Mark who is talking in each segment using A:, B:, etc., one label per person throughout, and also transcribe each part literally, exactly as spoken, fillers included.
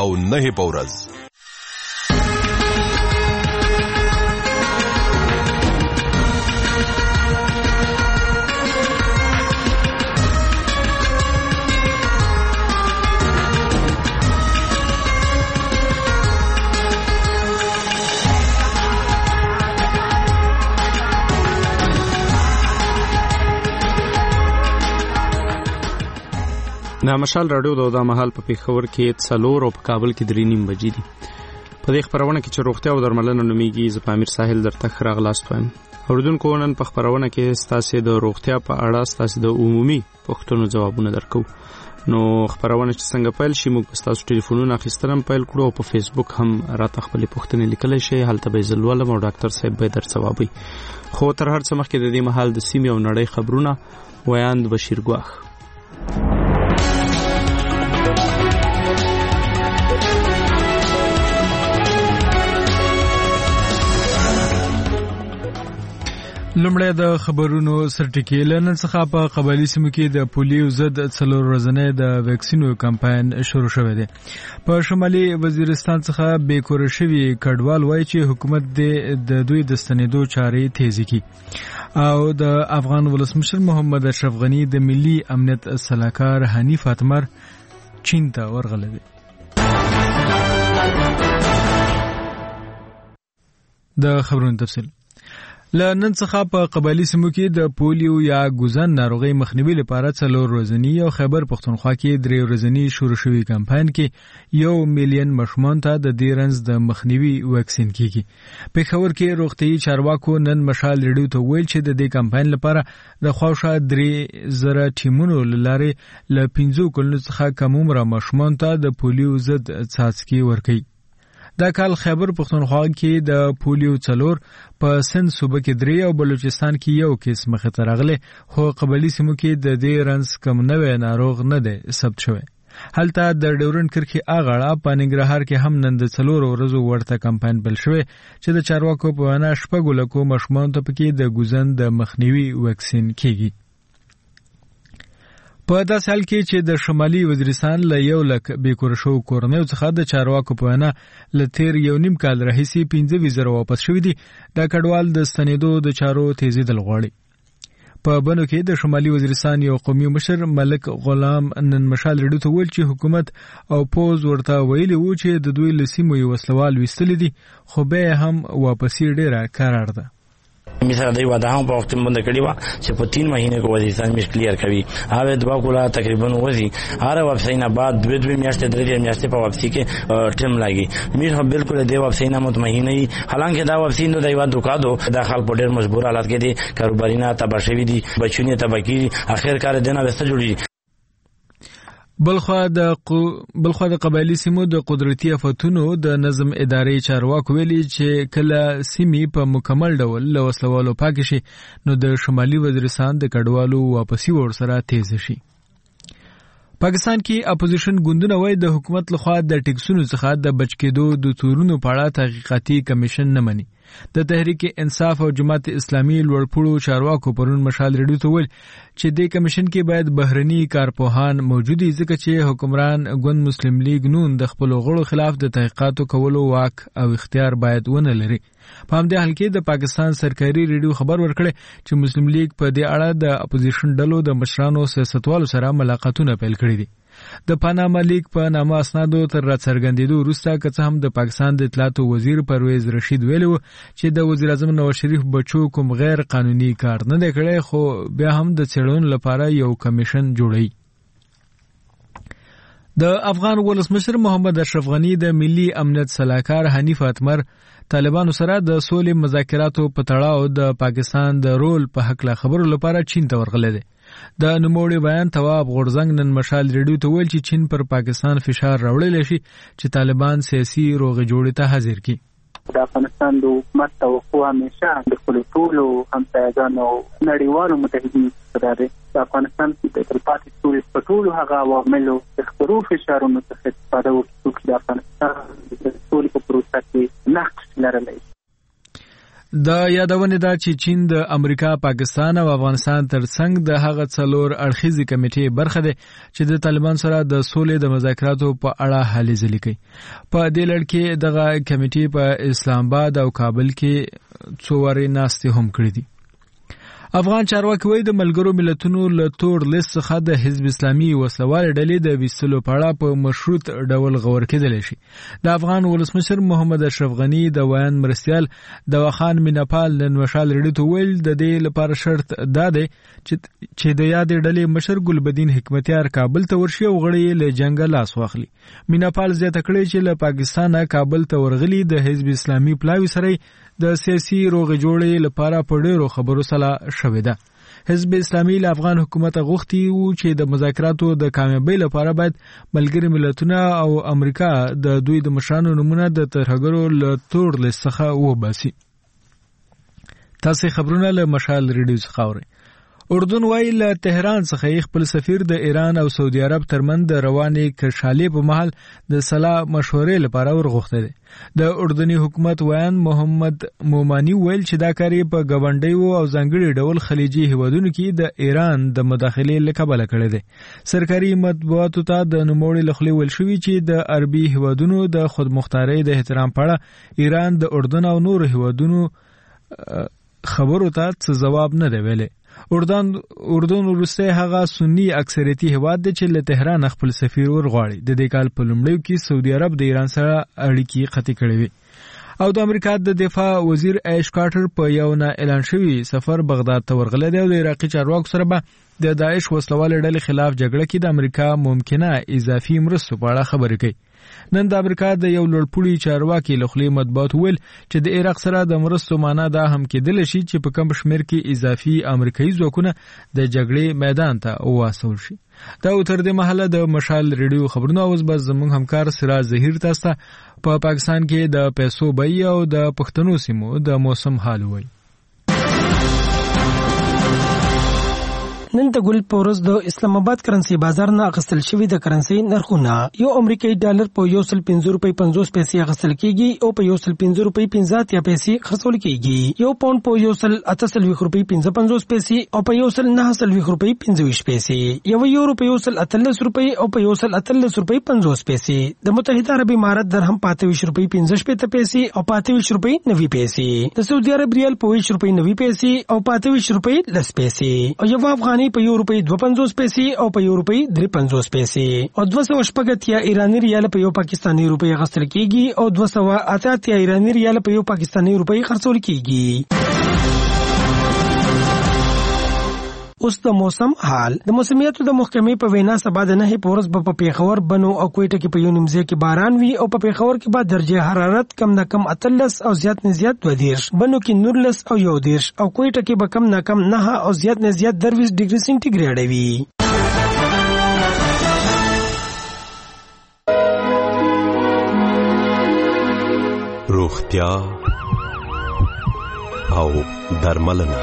A: او نه په ورځ.
B: نامشال راډیو د دا مهال په پیښور کې څلور او په کابل کې درې نیم بجې دي. په دې خبرونه کې چې روغتیا او درملنه نومیږي، زه پامیر ساحل درته ښه راغلاست وایم. اوریدونکو، نن په خبرونه کې ستاسو د روغتیا په اړه ستاسو د عمومي پوښتنو ځوابونه درکو. نو خبرونه چې څنګه پیل شي، موږ ستاسو ټلیفونونه اخیستنم پیل کړو او په فیسبوک هم راته خپل پوښتنې لیکلی شي. هلته به زلولم او ډاکټر صاحب به در ځوابوي. خو تر هر څه مخکې د دې مهال د سیمې او نړۍ خبرونه ویاند بشیر ګواخ.
C: لومړی د خبرونو سرټکی. له نن څخه په قبایلي سیمو کې د پولیو ضد څلور ورځنی د ویکسینو کمپاین شروع شوی دی. په شمالي وزیرستان څخه بې کوره شوي کډوال وایي چې حکومت د دوی د ستنېدو چارې تیزې کړي. او د افغان ولسمشر محمد اشرف غني د ملي امنیت سلاکار حنیف اتمر چین ته ورغلی دی. د خبرونو تفصیل. له نن څخه په قبایلي سیمو کې د پولیو یا ګوزن ناروغۍ مخنیوي لپاره څلور ورځني او خیبر پښتونخوا کې درې ورځني شروع شوي کمپاین کې یو میلیون ماشومان ته د دې رنځ د مخنیوي واکسین کیږي. پېښور کې روغتیايي چارواکو نن مشال ریډیو ته ویل چې د دې کمپاین لپاره د خواوشا درې زره ټیمونو له لارې له پنځو کلونو څخه کم عمره ماشومان ته د پولیو ضد څاڅکي ورکوي. دا کال خیبر پښتونخوا کې د پولیو څلور، په سند صوبه کې درې او بلوچستان کې یو کیس مخې ته راغلی، خو قبایلي سیمو کې د دې رنځ کم نوی ناروغ نه دی ثبت شوی. هلته د ډیورنډ کرښې اغاړه په ننګرهار کې هم نن د څلورو ورځو ورته کمپاین پیل شوی چې د چارواکو په وینا شپږو لکو ماشومانو ته پکې د ګوزن د مخنیوي واکسین کیږي. په داسې حال کې چې د شمالي وزیرستان له یو لک بې کوره شوو کورنیو څخه د چارواکو په وینا له تیر یو نیم کال راهیسې پنځه ویشت زره واپس شوي دي. دا کډوال د ستنېدو د چارو تیزېدل غواړي. په بنو کې د شمالي وزیرستان یو قومي مشر ملک غلام نن مشال ریډیو ته ویل چې حکومت او پوز ورته ویلي وو چې د دوی له سیمو یې وسلوال ویستلي دي، خو بیا هم واپسي ډېره کرار ده.
D: مثلا دوی واده هم په وخت باندې کړی و چې په تین مهینه کې وزیرستان مش کلیر کوي. هغه دوا کوله تقریبا وځي هر واپسین بعد دوه دوه میاشتې درې میاشتې په واپسی کې ټیم لګي. میر هم بالکل دی واپسین مطمئن نه، حالانکه دا واپسین نو دایو دوکادو داخل په ډېر مجبور حالت کې دي، کاروبارینا تباشوي دي، بچونه تباکی اخر کار دینه وسته جوړي. بلخوا د بلخوا د قبایلی سیمو د قدرتي آفتونو د نظم ادارې چارواکو ویلي چې کله سیمې په مکمل ډول له وسلوالو پاک شي نو د شمالي وزیرستان د کډوالو واپسی ورسره تیز شي. پاکستان کې اپوزیشن ګوندونه وایي د حکومت لخوا د ټیکسونو څخه د بچ کېدو د تورونو په اړه تحقیقاتي کمیشن نه مني. د تحریک انصاف او جماعت اسلامي لوړپوړو چارواکو پرون مشال ریډیو ته ویل چې د کمیشن کې باید بهرني کارپوهان موجود وي، ځکه چې حکمران ګوند مسلم لیگ نون د خپل غړو خلاف د تحقیقاتو کولو واک او اختیار باید ونه لري. په همدې حال کې د پاکستان سرکاري ریډیو خبر ورکړی چې مسلم لیگ په دې اړه د اپوزیشن ډلو د مشرانو سیاستوالو سره ملاقاتونه پیل کړي دي. د پاناما لیگ په نامه اسنادو تر راڅرګندېدو وروسته که څه هم د پاکستان د اطلاعاتو وزیر پرویز رشید ویلي و چې د وزیر اعظم نواز شریف بچو کوم غیر قانوني کار نه دی کړی، خو بیا هم د څېړنو لپاره یو کمیشن جوړوي. د افغان ولسمشر محمد اشرف غني د ملي امنیت سلاکار حنیف اتمر طالبانو سره د سولې مذاکراتو په تړاو د پاکستان د رول په حق لا خبرو لپاره چین ته ورغلی دی. د نوموړي بیان تواب غورزنګ نن مشال ریډیو ته ویل چې چین پر پاکستان فشار راوړلی شي چې طالبان سیاسي روغې جوړې ته حاضر کړي.
E: د افغانستان د حکومت توقع همیشه د خپلو ټولو همسایګانو نړیوالو متحدینو څخه دی. د افغانستان د تلپاتې سولې په ټولو هغه عواملو د خپرو فشارونو څخه استفاده وکړي چې د افغانستان د سولې په پروسه کې نقش لرلی.
C: د یادونه ده چې چین د امریکا، پاکستان او افغانستان ترڅنګ د هغه څلور اړخیزې کمیټې برخه ده چې د طالبان سره د سولې د مذاکراتو په اړه هلې ځلې کوي. په دې لړ کې دغه کمیټې په اسلام آباد او کابل کې څو وارې ناستې هم کړې دي. افغان چارواکي وایي د ملګرو ملتونو له تور لیست څخه د حزب اسلامي وسلوال ډلې د ویستلو په اړه په مشروط ډول غور کېدلی شي. د افغان ولسمشر محمد اشرف غني د ویان مرستیال دواخان میناپال نن مشال ریډیو ته ویل د دې لپاره شرط دا دی چې د یادې ډلې مشر ګلبدین حکمتیار کابل ته ورشي او غړي له جنګه لاس واخلي. میناپال زیاته کړې چې له پاکستانه کابل ته ورغلي د حزب اسلامي پلاوي سره د سیاسي روغې جوړې لپاره په ډېرو خبرو سره شوې ده. حزب اسلامي له افغان حکومت غوښتي وو چې د مذاکراتو د کامیابۍ لپاره باید ملګري ملتونه او امریکا د دوی د مشرانو نومونه د ترهګرو له تور لیست څخه وباسي. تاسو خبرونه له مشال ریډیو څخه اورئ. اردن وایي له تهران څخه خپل سفیر د ایران او سعودي عرب ترمن د روانې کشالې په محل د صلاح مشورې لپاره ورغوښته دي. د اردني حکومت ویان محمد مومانی ویل چې دا کار په غونډیو او ځانګړي ډول خلیجي هیوادونو کې د ایران د مداخلې له کبله کړی دی. سرکاري مطبوعاتو ته د نوموړي لخوا ویل شوی چې د عربي هیوادونو د خودمختارۍ د احترام په اړه ایران د اردن او نور هیوادونو خبرو ته څه جواب نه دی ویلی. اردن اردن وروسته هغه سنی اکثریتي هیواد دی چې له تهران خپل سفیر ورغواړي. د دې کال په لومړیو کې سعودي عرب د ایران سره اړیکې قطع کړې وي. او د امریکا د دفاع وزیر ایش کارټر په یو نه اعلان شوی سفر بغداد ته ورغلی دی او د عراقي چارواکو سره به د داعش وسلوال ډلې خلاف جګړه کې د امریکا ممکنه اضافي مرستو په اړه خبرې کوي. نن د امریکا د یو لوړپوړي چارواکي له خولې مطبوعات ویل چې د عراق سره د مرستو معنا دا هم کېدلی شي چې په کم شمېر کې اضافي امریکایي ځواکونه د جګړې میدان ته واستول شي. دا تر دې مهاله د مشال ریډیو خبرونه اوس به زموږ همکار سراج ظهیر تاسو ته په پاکستان کې د پیسو بیې او د پښتنو سیمو د موسم حال وایي.
A: نن د ګل پورز د اسلام آباد کرنسي بازار نه اخیستل شوی د کرنسي نرخونه یو امریکایي ډالر په یو سل پنځه روپۍ پنځوس پیسې اخیستل کیږي او په یو سل پنځه روپۍ پنځه اتیا پیسې خرڅول کیږي. یو پاوند په یو سل اته سلويخ روپۍ پنځه پنځوس پیسې او په یو سل نه سلويخ روپۍ پنځه ویشت پیسې. یو یورو په یو سل اتلس روپۍ او په یو سل اتلس روپۍ پنځوس پیسې. د متحده عرب امارات درهم په اته ویشت روپۍ پنځه شپېته پیسې او په اته ویشت روپۍ نوي پیسې. د سعودي عرب ریال په ویشت روپۍ نوي پیسې او په اته ویشت روپۍ لس پیسې. او یو افغاني په یو روپۍ دوه پنځوس پیسې او په یو روپۍ درې پنځوس پیسې. او دوه سوه شپږ اتیا ایراني ریال په یو پاکستاني روپۍ اخیستل کیږي او دوه سوه اته اتیا ایراني ریال په یو پاکستاني روپۍ خرڅول کیږي. اوس د موسم حال. د موسمیاتو د محکمې په وینا سبا د نهي پورس په پیښور، بنو او کوټه کې په یو نیمځای کې باران وي او په پیښور کې به درجه حرارت کم نه کم اتلس او زیات نه زیات دوه دیرش، بنو کې نورلس او یو دیرش او کوټه کې به کم نه کم نه او زیات نه زیات درویش ډیګري سنټیګریډ وي.
F: روغتیا او درملنه.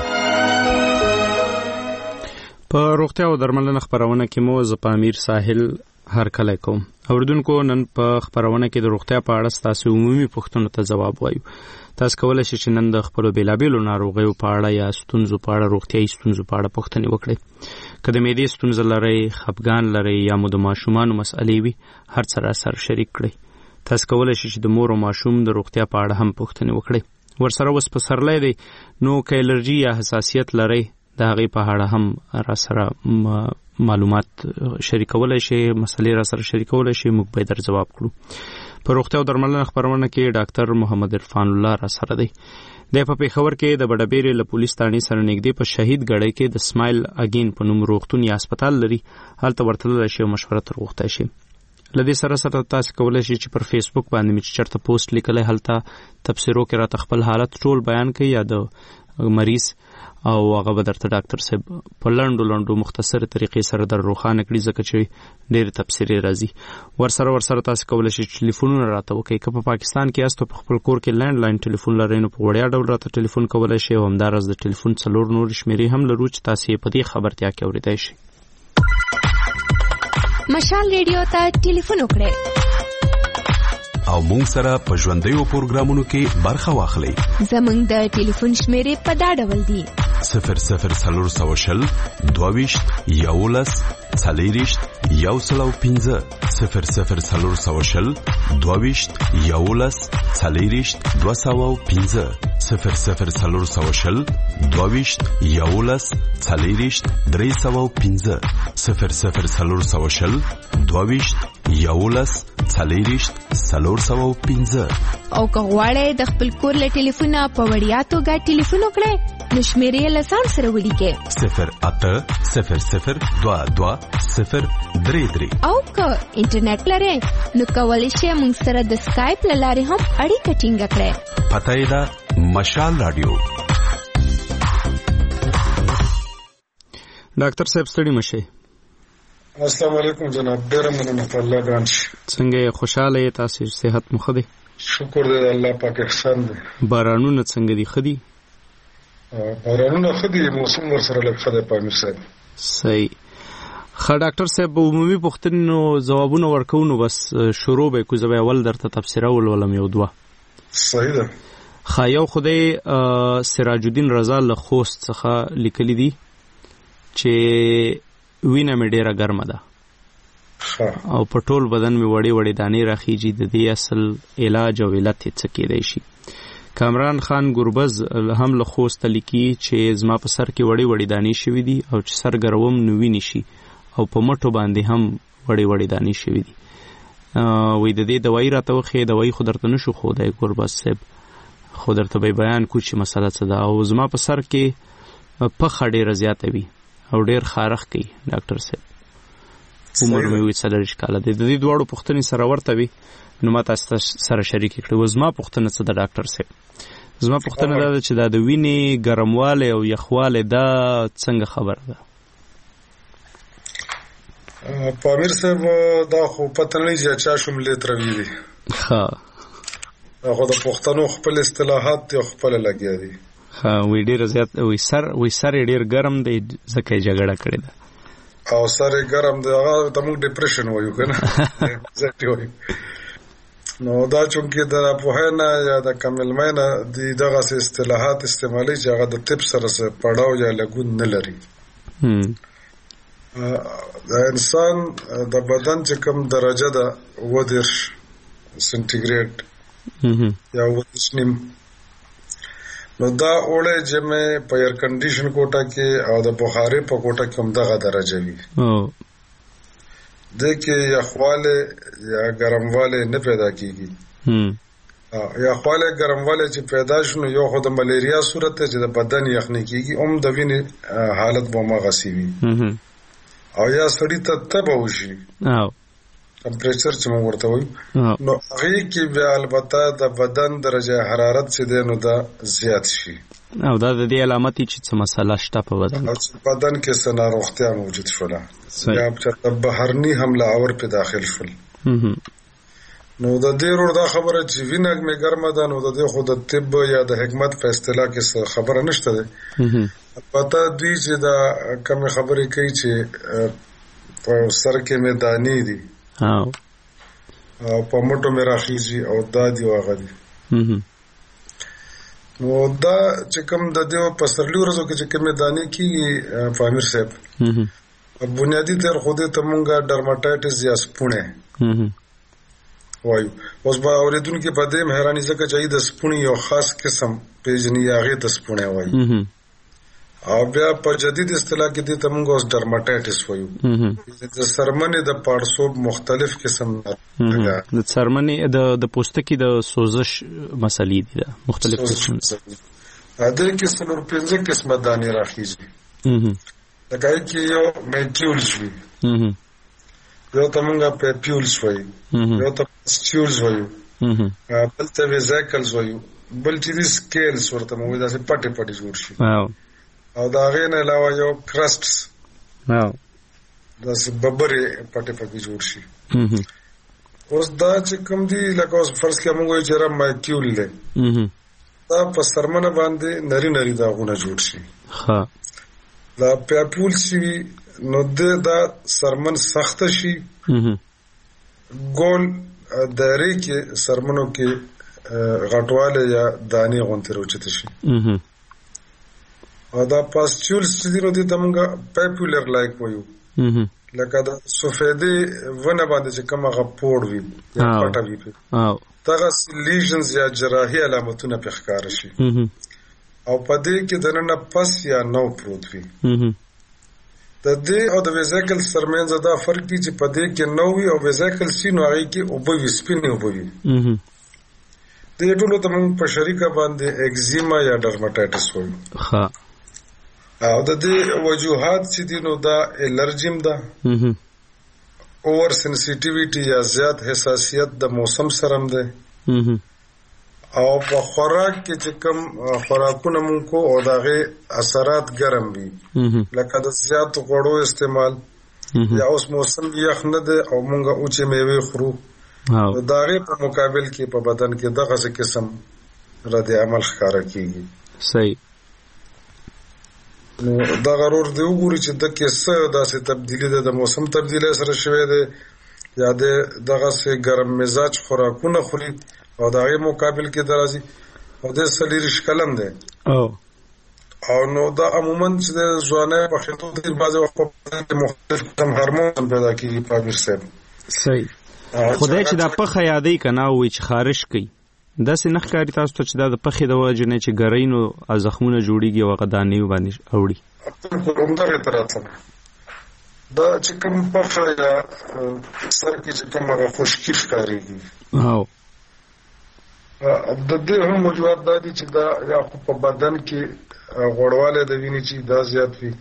B: په روغتیا او درملنه خبرونه کې مو ز پامیر ساحل هر کله کوم. اوردونکو نن په خبرونه کې د روغتیا په اړه تاسو عمومي پوښتنو ته ځواب وایو. تاسو کولای شئ چې نن د خپل بیلابیلو ناروغیو په اړه یا ستونزو په اړه روغتیايي ستونزو په اړه پوښتنې وکړئ. که د معدې ستونزه لرئ، خپګان لرئ یا مو د ماشومانو مسئلې وي، هر څه را سره شریک کړئ. تاسو کولای شئ چې د مور او ماشوم د روغتیا په اړه هم پوښتنې وکړئ. ورسره اوس پسرلی دی نو که الرجي یا حساسیت لرئ د هغې په اړه هم را سره معلومات شریکولی شئ، مسئلې را سره شریکولی شئ، موږ به یې در جواب کړو. په روغتیا او درملنه خپرونه کې ډاکټر محمد عرفان الله را سره دی. دی په پېښور کې د بډبیرې له پولیس تاڼۍ سره نږدې په شهید ګړی کې د سمایل اګین په نوم روغتون یا هسپتال لري. هلته ورتللی شئ او مشوره تر غوښتی شئ. له دې سره سره تاسو کولی شئ چې پر فیسبوک باندې مې چې چېرته پوسټ لیکلی هلته تبصرو کې راته خپل حالت ټول بیان کوي یا د مریض او هغه به درته ډاکټر صاحب په لنډو لنډو مختصر طریقې سره در روښانه کړي ځکه چې ډېرې تبصرې راځي. ورسره ورسره تاسو کولی شئ چې ټلیفونونه راته وکړئ. که په پاکستان کې یاست او په خپل کور کې لینډ لاین ټلیفون لرئ نو په وړیا ډول راته ټلیفون کولی شئ او همداراز د ټلیفون څلور نورې شمېرې هم لرو چې تاسو یې په دې خبرتیا کې اورېدی شئ.
G: مشال ریډیو ته ټلیفون وکړئ
F: او مونږ سره په ژوندیو پروګرامونو کې برخه واخلئ.
G: زمونږ د ټلیفون شمیرې په دا ډول دي:
F: صفر صفر څلور سوه شل دوه ویشت یولس څلېرویشت یو سل او پنځه صفر صفر څلور سوه شل دوه ویشت یولس څلېرویشت دوه سوه او پنځه صفر صفر څلور سوه شل دوه ویشت یولس څلېرویشت درې سوه او پنځه صفر صفر څلور سوه شل دوه ویشت یولس څلېرویشت څلور سوه او پنځه.
G: او که غواړئ د خپل کور له ټلیفونه په وړیا توګه ټلیفون وکړئ نو شمیرې له ځان سره ولیکئ:
F: صفر اته صفر صفر دوه دوه صفر درې درې.
G: او که انټرنیټ لرئ نو کولی شئ موږ سره د سکایپ له لارې هم اړیکه ټینګه کړئ.
F: پته یې ده مشال رادیو.
B: ډاکټر صاحب ستړي مشئ.
H: السلام علیکم جناب، ډیره مننه په الله ګران شي.
B: څنګه خوشاله یې؟ تاسو صحت مو ښه دی؟
H: شکر دی الله پاک احسان دی.
B: بارانونه څنګه دي؟ ښه دي؟
H: بارانونه ښه دي، موسم ورسره لږ ښه دی پامیر صاحب.
B: صحیح. ښه ډاکټر صاحب، عمومي پوښتنو ځوابونه ورکوو نو بس شروع به کړو. زه به اول درته تبصره ولولم یو دوه.
H: صحیح ده.
B: ښه، یو خدای سراج الدین رضا له خوست څخه لیکلی دي چې وینه مې ډیره ګرمه ده او په ټول بدن مې وړې وړې دانې راخیږي. د دې اصل علاج او علت یې څه کیدای شي؟ کامران خان ګربز هم له خوست لیکي چې زما په سر کې وړې وړې دانې شوي دي او چې سر ګروم نو وینې شي او په مټو باندې هم وړې وړې دانې شوي دي. وایي د دې دوایي راته وښیې. دوایي خو درته نه شو ښودی ګربز صاحب، خو درته به بیان کړو چې مسله څه ده. او زما په سر کې پخه ډیره زیاته وي او ډیر خارخ کوي ډاکټر صاحب. عمر مې وي څلوېښت کاله دی. د دې دواړو پوښتنې سره ورته وي نو ما تاسو سره شریکې کړې. زما پوښتنه څه ده ډاکټر صاحب؟ زما پوښتنه دا ده چې دا د وینې ګرموالی او یخوالی دا څنګه خبره ده؟
H: پامیر صاحب دا خو پته نه چې چا شملې تروي دي.
B: ښه،
H: دا خو د پښتنو خپل اصطلاحات دي او خپله لګیا دي.
B: ها، وی ډیر زیات وی سر وی سر ډیر ګرم دی ځکه جګړه کړې ده.
H: او سر ګرم دی هغه ته موږ ډیپریشن وایو کنه. زه وایو نو دا چونکې د پوهنه یا د کملمنه د دغه اصطلاحات استعمالي چې هغه د طب سره سره پړاو یا لګون نه لري. د انسان د بدن چې کوم درجه ده ودرش سنټیګریډ یا ودرش نیم، نو دا اوړه چې مې په ایر کنډیشن کوټه کې او د بخاري په کوټه کې هم دغه درجه وي. د کې یخواله یا ګرمواله نه پیدا کیږي. یخواله ګرمواله چې پیدا شنو یو خو د ملیریا صورت ته چې د بدن یخني کیږي، هم د وینې حالت به مغسی وي او یا سړی ته تبه وشي ټمپریچر چې موږ ورته وایو. نو هغه کې بیا البته د بدن درجه حرارت چې دی نو دا زیات شي
B: او دا د دې علامت چې څه مسله شته په بدن
H: بدن کې څه ناروغتیا موجود شوله یا چې بهرني حمله اور په داخل شول. نو د دې ورو دا خبره چې وینه مې ګرمه ده نو د دې خو د طب یا د حکمت په اصطلاح کې خبره نشته ده. البته دوی چې دا کوم خبرې کوي چې په سر کې مې دانې دي او په موټو مې راخیږي او دا دی واغه دي. نو دا چې کوم د دیو په سرلی ورځو کې چې کومې دانې کیږي پامیر صاحب بنیادی تر خوده ته مونږه ډرماټایټس یا سپونه وایو. اوس به اوریدونکو په دې مهرباني ځکه چې د سپونی یو خاص قسم پیژني هغه ته سپونه وایي او بیا په جدید اصطلاح کې دې ته مونږ اوس ډرماټایټس وایو. د سرمنې د پړسوب مختلف قسم
B: د سرمنې د د پوستکي د سوزش مسلې دي مختلف قسم.
H: دا کې څلور پنځه قسمه دانې راخیږي. لکه کې یو میټیولز وي، یو ته مونږه پیپیولز وایو، یو ته سټیولز وایو، بل ته ویزیکلز وایو، بل چې دي سکیلز ورته مونږ داسې پټې پټې جوړ شي او دا غیر نه علاوه یو کرسټس داسې ببرې پټې پټې جوړ شي. اوس دا چې کوم دي لکه اوس فرض کړه مونږ یې چې را مایکیول دی دا په سرمنه باندې نری نری داغونه جوړ شي. دا پیپیول شي نو د دا سرمن سخت شي ګول دایره کې سرمنو کې غټواله یا دانی غونته روچته شي او دا پاسچولز چې دی نو د تمغه پاپولر لایک وایو لکه دا سفیدی ونه باندې چې کومه غپوړ وي یا پټه وي دغه لیژنز یا جراحي علامتونه په ښکار شي او په دې کې د نن پس یا نو پروت وي د دې او د ویزیکل سرمنځ دا فرق دی چې په دې کې نو وي او ویزیکل سینو هغه کې او به سپینه او به وي د ټولو ته موږ په شریکه باندې اگزیما یا ډرماټایټس وایو ها او د دې وجوهات چې دي نو دا الرجیم ده اوور سنسیټیویټي یا زیات حساسیت د موسم سره هم ده او په خوراک کې چې کوم خوراکونه مونږ کو او دغه اثرات ګرم وي لکه د زیات غوړو استعمال یا اوس موسم یخ نه ده او مونږ اوچې میوه خورو او دغه په مقابل کې په بدن کې دغه څه قسم رد عمل ښکارا کیږي صحیح نو دا غرور دی وګوري چې د کیسه داسې تبدیلی ده د موسم تبدیلی سره شوی دی یا د دغه څه ګرم مزاج خوراکونه خوري او دغه مقابل کې درازي او د سلیریش کلم دی او او نو دا عموما چې د ځوانه په خېټو د بعض وخت په مختلف قسم هورمون پیدا کیږي په وسه صحیح
B: خدای چې دا په خیادی کنا وي چې خارش کوي دا سه نخ کاری تاسو ته چې دا د پخې د وجه نه چې ګرینو ازخمونه جوړیږي او غدانې باندې اوړي
H: همدغه تراته دا چې کوم پخې یا سر کې چې کومه خشکی ښکاریږي او د دې هم موجود د دې چې دا یا په بدن کې غوړواله د وینې چې دا زیات وي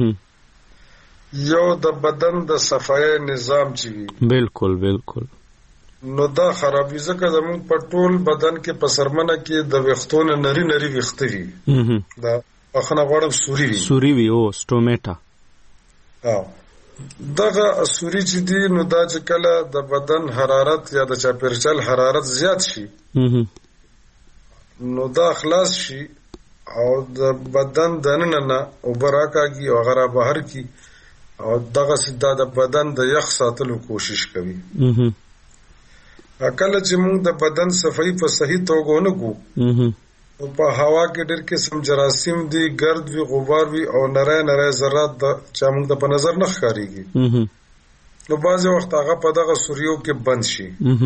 H: یو د بدن د صفای نظام چې وي
B: بالکل بالکل
H: نو دا خرابې ځکه زمون په ټول بدن کې په سرمنه کې د وختونه نری نری وخت وي دا اخنه غوړم سوري وي
B: سوري وي او سټومېټا
H: او دغه سوري چې دی نو دا چې کله د بدن حرارت یا د چاپیرچل حرارت زیات شي نو دا خلاص شي او د بدن دننه نه او براکاږي او غره بهر کی او دغه سیده د بدن د یخ ساتلو کوشش کوي کله چې موږ د بدن صفائی په صحیح توګه نه کوو او په هوا کې ډېر قسم جراثیم دي ګرد وي غبار وي او نری نری ذرات د چا موږ د په نظر نه ښکاریږي نو بعضې وخت هغه په دغه سوریو کې بند شي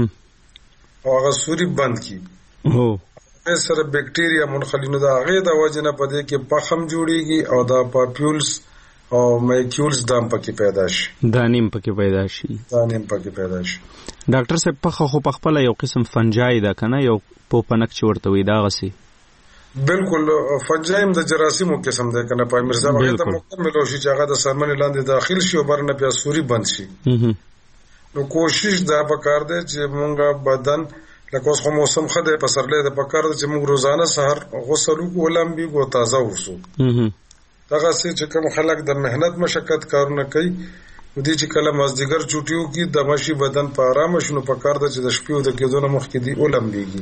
H: او هغه سوري بند کی هغې سره بیکټیریا منخلي نو د هغې د وجې نه په دې کې پخم جوړیږي او دا پاپیولز او مایکیولز دام پکې پیدا شي
B: دانیم پکې پیدا شي
H: دانیم پکې پیدا شي
B: ډاکټر صاحب پخه خو پخپله یو قسم فنجای ده که نه یو پوپنک چې ورته وي دغسې
H: بالکل فنجایم د جراثیمو قسم دی که نه په امیر صاحب هغې ته مکمل شي چې هغه د سرمنې لاندې داخل شي او بر نه بیا سوري بند شي نو کوشش دا پکار دی چې مونږ بدن لکه اوس خو موسم ښه دی پسرلی دی پکار دی چې مونږ روزانه سهار غسل وکړو ولمبېږو او تازه اوسو دغسې چې کوم خلک د محنت مشقت کارونه کوي دې چې کله مازدیګر چوټي وکړي د مشي بدن په ارامه شي نو پکار دی چې د شپې د کېدو نه مخکې دی ولمبېږي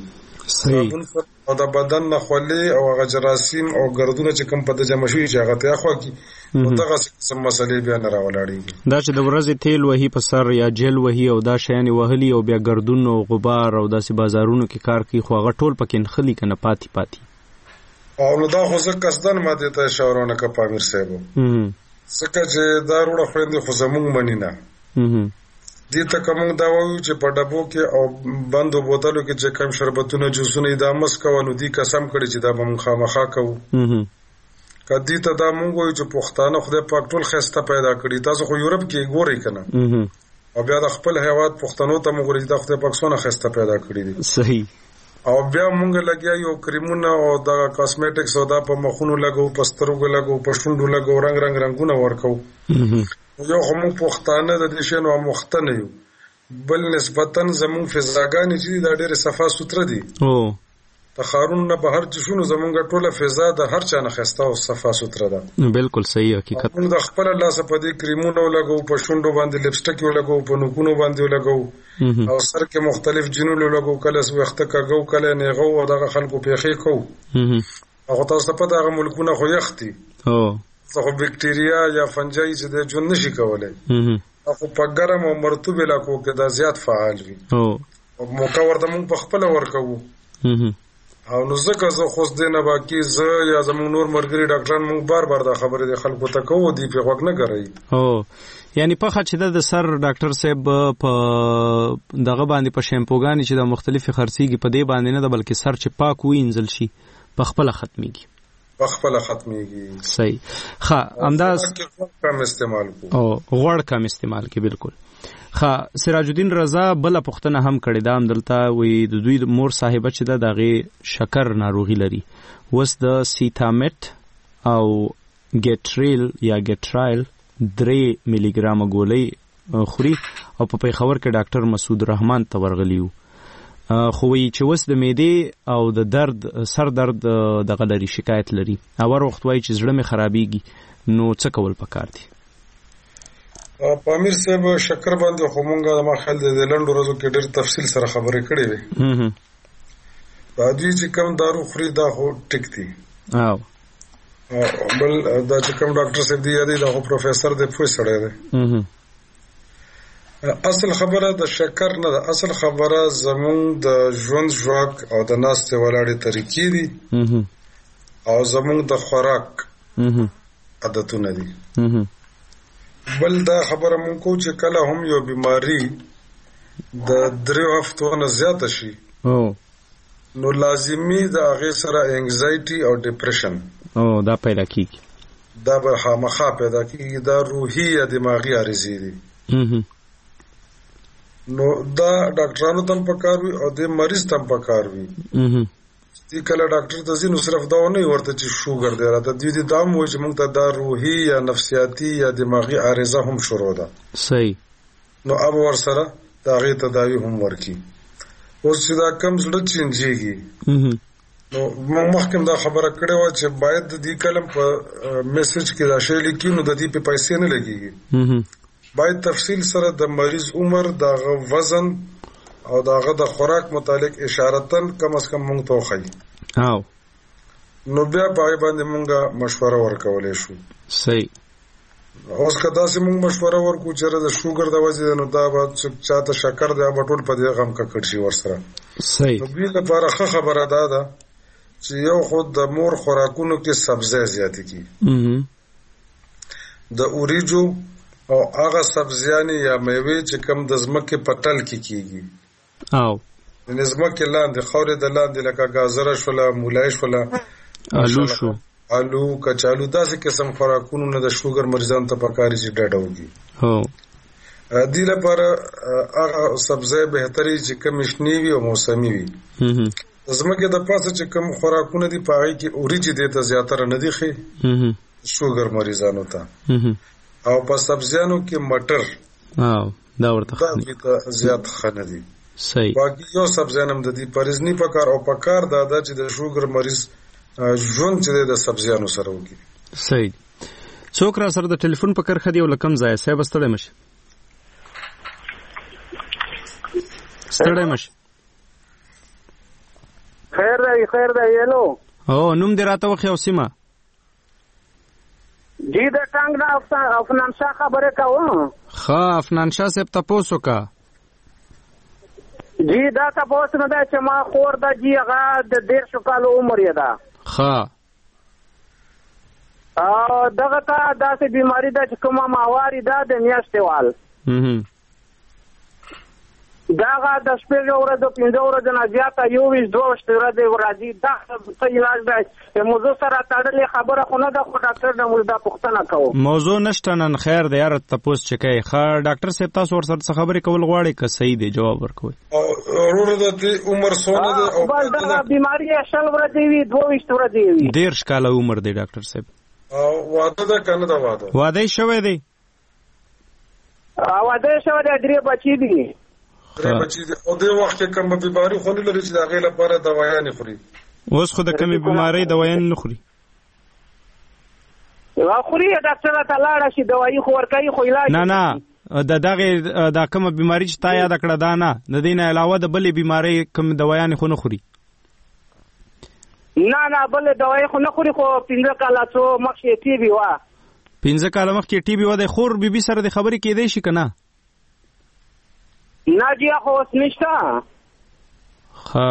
H: او د بدن نه خولې او هغه جراثیم او ګردونه چې کوم په د جمع شوي چې هغه ته یخوا کړي نو دغسې قسم مسلې بیا نه راولاړېږي
B: دا چې د ورځې تیل وهي په سر یا جل وهي او دا شیانې وهلي او بیا ګردون او غبار او داسې بازارونو کې کار کوي خو هغه ټول پکې نښلي که نه پاتې پاتې
H: او نو دا خو زه قصدن ما دې ته اشاره ونه کړه پامیر صاحب ځکه چې دا روړه خویندې خو زمونږ مني نه دې ته که مونږ دا وایو چې په ډبو کې او بندو بوتلو کې چې کم شربتونه جوسونه یې دا مس کوه نو دې قسم کړي چې دا به مونږ خامخا کوو که دې ته دا مونږ وایو چې پښتانه خدای پاک ټول ښایسته پیدا کړي تاسو خو یورپ کې ګورئ که نه او بیا د خپل هیواد پښتنو ته مونږ ګورئ چې دا خدای پاک څونه ښایسته پیدا کړي دي
B: صحیح
H: او بیا مونږ لګیا یو کریمونه او دا کاسمیټکس او دا په مخونو لګو په سترګو لګو په شونډو لګو رنګ رنګ رنګونه ورکو یو خو مونږ پښتانه د دې شیانو اموخته نه یو بل نسبتا زمونږ فضاګانې چې دا ډېرې صفا سوتره دي د ښارونو نه بهر چې شونو زمونږ ټوله فضا د هر چا نه ښایسته او صفا سوتره ده
B: بالکل صحیح حقیقت
H: مونږ د خپله لاسه په دې کریمونه ولګو په شونډو باندې لپسټک ولګو په نوکونو باندې ولګو او سر کې مختلف جنونه لګو کله وخته کګو کله نیغو او دغه خلکو پیخې کو او تاسو ته پته هغه ملکونه خو یخ دي خو بیکټیریا یا فنجای چې د ژوند نشي کولی خو په ګرم او مرطوب علاقو کې دا زیات فعال وي موقع ورته موږ په خپل ورکو او نو ځکه زه خو دې نه باقي زه یا زموږ نور مرګري ډاکټران موږ بار بار دا خبره د خلکو ته کوو دی په غوږ نه کوي.
B: او یعنی په خاطر د سر ډاکټر صاحب په دغه باندې په شیمپوګانی چې د مختلفي خرڅيږي په دې باندې نه د بلکې سر چې پاک وینځل شي په خپل ختميږي
H: په خپل ختميږي.
B: صحیح. ښه انداز
H: کم استعمال کو
B: او غوړ کم استعمال کې بالکل. ښه سراج الدین رضا بل پښتنه هم کړي دا هم دلته وي د دوی مور صاحبه چې د دغه شکر ناروغي لري وس د سیتامټ او ګټریل یا ګټرایل درې ملي ګرام ګولۍ خوري او په پیښور کې ډاکټر مسعود رحمان ته ورغلیو خو وی چې وس د معدې او د درد سر درد دغه لري شکایت لري او وخت وای چې زړه مې خرابېږي نو څه کول پکار دي؟
H: پامیر صاحب شکر باندې خو مونږه د مخال د لندو ورځو کې ډېر تفصیل سره خبرې کړې وي. دا دوی چې کوم دارو خوري دا خو ټیک دي.
B: او
H: بل دا چې کوم ډاکټر صاحب دی یادي دا خو پروفیسور دی پوه سره دی. اصل خبره د شکر نه ده، اصل خبره زمون د ژوند ژواک او د ناستې ولاړې طریقې دي او زمون د خوراک عادتونه دي. بل دا خبره مونږ کو چې کله هم یو بیماری د درې هفتو نه زیاته شي نو لازمی د هغه سره انګزایټي او ډیپریشن
B: او دا پیدا کیږي،
H: دا به خامخا پیدا کیږي، دا روحي یا دماغي عارضې دي. نو دا ډاکټرانو تم پکار وي او د مریض تم پکار وي. چې کله ډاکټر ته ځینو صرف دا نه ورته چې شوګر دی راته دی دی دام وي چې موږ ته دا روحي یا نفسیاتي یا دماغي عارضه هم شروع ده.
B: صحیح.
H: نو اب ور سره دا غي تداوی هم ورکی. اوس چې دا کم زړه چینجيږي نو موږ مخکې دا خبره کړې و چې باید د دې کلم په میسج کې دا شی لیکي نو د دې په پیسې نه لګيږي. باید تفصیل سره د مریض عمر، دغه وزن او دغه د خوراک متعلق اشارتن کم از کم مونږ ته وخی
B: او
H: نو بیا پای باندې مونږه مشوره ورکولې شو.
B: صحیح.
H: اوس کدا چې مونږ مشوره ورکو چې د شوګر د وجې نو دا به چاته شکر دی به ټول په دې غم کا کړ شي ورسره.
B: صحیح.
H: نو بیا لپاره ښه خبره ده ده چې یو خود د مور خوراکونو کې سبزی زیات کی د اوریجو او هغه سبزیانی یا میوه چې کم د زمکه پټل کې کیږي
B: او
H: د زمکه لاندې خورې د لاندې لکه گازره شولا مولای شولا
B: آلو شو
H: آلو کچالو داسې قسم خوراکونو نه د شوګر مریضان ته پکاري چې ډډه وږي.
B: هو
H: دې لپاره هغه سبزی بهتري چې کم شنی وي او موسمي وي. زمکه د پاسه چې کم خوراکونه دي پاره کې اوریجی دې ته زیاتره نه دي خي شوګر مریضانو ته او په سبزیانو کې مټر
B: او دا ورته
H: دا زیات خنه دي.
B: صحیح.
H: باقي یو سبزیانم د دې پرېزنی پکار او پکار دا د چې د شوګر مریض ژوند چې د سبزیانو سره وږي.
B: صحیح. څوک را سره د ټلیفون په کرخه دی او لکم ځای صاحب ستړی مشه ستړی مشه
I: خیر دی خیر دی یلو
B: او نوم دې راته وخی او سیمه
I: جی د ټنګ نه افنان شاه خبره کوم.
B: ښه افنان شاه صاحب تاسو کا
I: جی دا تاسو نه دا چې ما خور دا جی هغه د ډیر شو کال عمر یې دا.
B: ښه
I: او دغه تا داسې بیماری ده چې کومه ماواري ده د میاشتې وال دغه د شپږ ورځې پنځه ورځې نه زیاته یو ویش دوه ویشت ورځې راځي. دا څه علاج دی؟ موضوع سره تړلې خبره خو نه ده خو ډاکټر نه موږ دا پوښتنه کوو.
B: موضوع نشته نن خیر دی یاره تپوس چې کوي. ښه ډاکټر صاحب تاسو ورسره څه خبرې کول غواړئ که صحیح دی جواب ورکوئ.
H: ورور د عمر څونه دی او
I: بل دغه بیماري شل ورځې وي دوه ویشت ورځې وي.
B: دېرش کاله عمر دی ډاکټر صاحب.
H: واده ده که نه ده واده؟
B: واده یې شوی دی.
I: واده یې شوی دی درې بچي دي.
H: درې بچي دي او دې وخت کې کوم بیماري خو نه لري چې د هغې لپاره دوايانې خوري؟
B: اوس خو د کمې بیمارۍ دوايانې نه خوري.
I: خوري ډاکټر ته لاړه شي دوایي خو ورکوي خو علاج
B: نه نه د دغې دا کومه بیماري چې تا یاده کړه دا نه د دې نه علاوه د بلې بیمارۍ کوم دوايانې خو نه خوري؟
I: نه نه بلې دوایي خو نه خوري خو پنځه کاله څو مخکې ټي بي وه.
B: پنځه کاله مخکې ټي بي وه. د خور بیبي سره د خبرې کېدی شي که نه؟
I: نه جی خو اوس نشته.
B: ها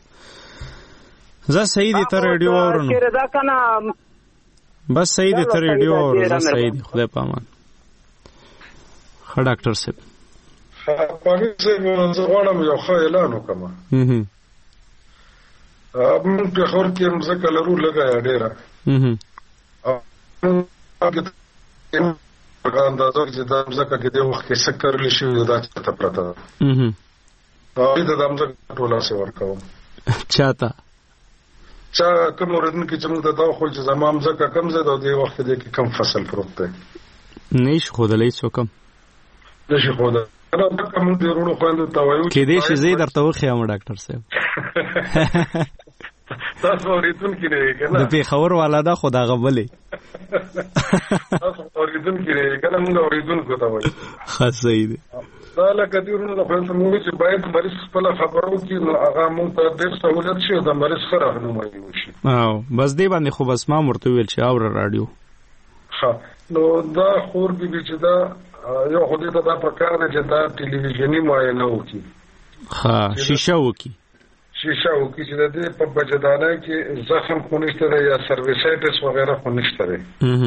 B: زه صحیح دي ته ریډیو اورم
I: دا کنه
B: بس صحیح دي ته ریډیو اورم زه صحیح دي خدای پامان ښه ډاکټر صاحب
H: پامیر صاحب زه غواړم یو ښه اعلان وکړم موږ په خور کې مځکه لرو لږه یا ډېره په اندازه چې دا مځکه کې د وخت کې څه کرلی شوي دا چاته پرته ده هغوی ته دا مځکه ټوله هسې ورکوم
B: چاته
H: چا کوم اورېدونکي چې موږ ته دا وښول چې زما مځکه کوم ځای ده او دې وخت کې دې کې کوم فصل پروت دی
B: نه یې شي ښودلی څوک هم
H: نه شي ښودلی موږ د وروڼو خویندو ته وایو
B: کېدای شي زه یې درته وښیم ډاکټر صاحب
H: تاسو اورېدونکي نه یې که نه
B: د پېښور والا ده خو د هغه بلې
H: تاسو اورېدونکي نه یې که نه موږ اورېدونکو ته وایو
B: ښه صحیح دی
H: دا لکه دې وروڼو د خویندو موږ چې باید مریض خپله خبره وکړي نو هغه موږ ته ډېر سهولت شي او د مریض ښه راهنمایي وشي
B: او بس دې باندې خو بس ما هم ورته وویل چې اوره راډیو
H: ښه نو دا خور بي بي چې دا یو خو دې ته دا پکار دی چې دا ټلویزیوني معاینه وکړي
B: ښه شیشه وکړي
H: شیشه وکړي چې د دې په بچه‌دانۍ کې زخم خو نشته دی یا سرویسایټس وغیره خو نشته دی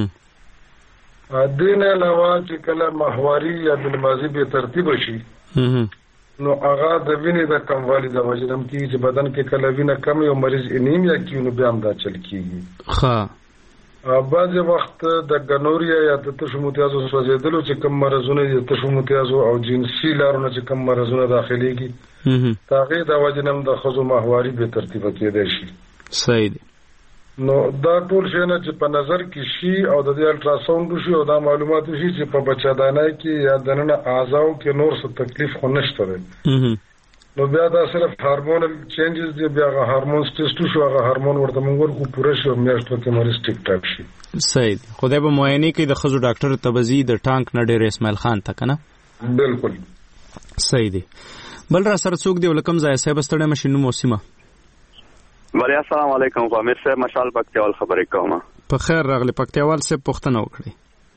H: دې نه علاوه چې کله ماهواري یا بالماضي بې ترتیبه شي نو هغه د وینې د کموالي د وجې هم کېږي چې بدن کې کله وینه کم وي او مریض انیمیا کېږي نو بیا هم دا چل کېږي
B: ښه
H: بعضې وخت د ګنوریا یا د تشو متیازو سوځېدلو چې کوم مرضونه دي د تشو متیازو او جنسي لارو نه چې کوم مرضونه داخلېږي د هغې د وجې نه هم د ښځو ماهواري بې ترتیبه کېدی شي
B: صحیح دی
H: نو دا ټول شیونه چې په نظر کې شي او د دې الټراساونډ وشي او دا معلومات وشي چې په بچه‌دانۍ کې یا دننه اعضاو کې نور څه تکلیف خو نشته دی نو بیا دا صرف هارمونل چینجز دی بیا هغه هارمونز ټیسټ وشو هغه هارمون ورته موږ ورکو پوره شي او میاشتو کې مریض ټیک ټاک شي
B: صحیح دی خدای به معاینې کوي د ښځو ډاکټر ته به ځي د ټانک نه ډېر اسماعیل خان ته که نه
H: بلکل
B: صحیح دی بل را سره څوک دی او له کوم ځایه صاحب ستړی مه شي نوم او سیمه
J: بله السلام علیکم پامیر صاحب مشال پکتیوال خبرې کوم
B: په خیر راغلی پکتیوال صاحب پوښتنه وکړئ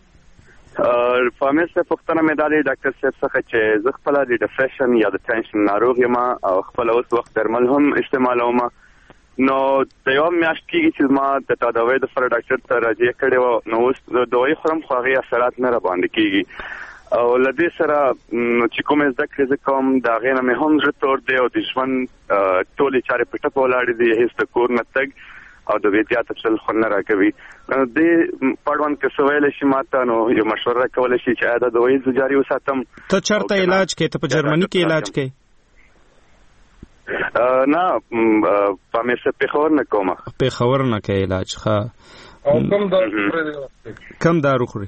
J: پامیر صاحب پوښتنه مې دا دی ډاکټر صاحب څخه چې زه خپله د ډپریشن یا د ټینشن ناروغ یم او خپله اوس وخت درمل هم استعمالوم نو د یو میاشت کېږي چې ما د تداوۍ دپاره ډاکټر ته راجع کړې وه نو اوس دوایي خورم خو هغې اثرات نه راباندې کېږي او له دې سره چې کومې زده کړې زه کوم د هغې نه مې هم زړه تور دی او د ژوند ټولې چارې په ټپه ولاړې دي هېڅ د کور نه تګ او د بیتیا تفصیل خو نه راکوي دې پړوند که څه ویلی شي ما ته نو یو مشوره راکولی شي چې آیا دا دوایي زه جاري وساتم
B: ته چېرته علاج کوې ته په جرمني کې علاج کوې
J: نه پامیر صاحب پېښور نه کوم
B: پېښور نه کوې علاج ښه
H: او کوم دارو
B: کم دارو خوري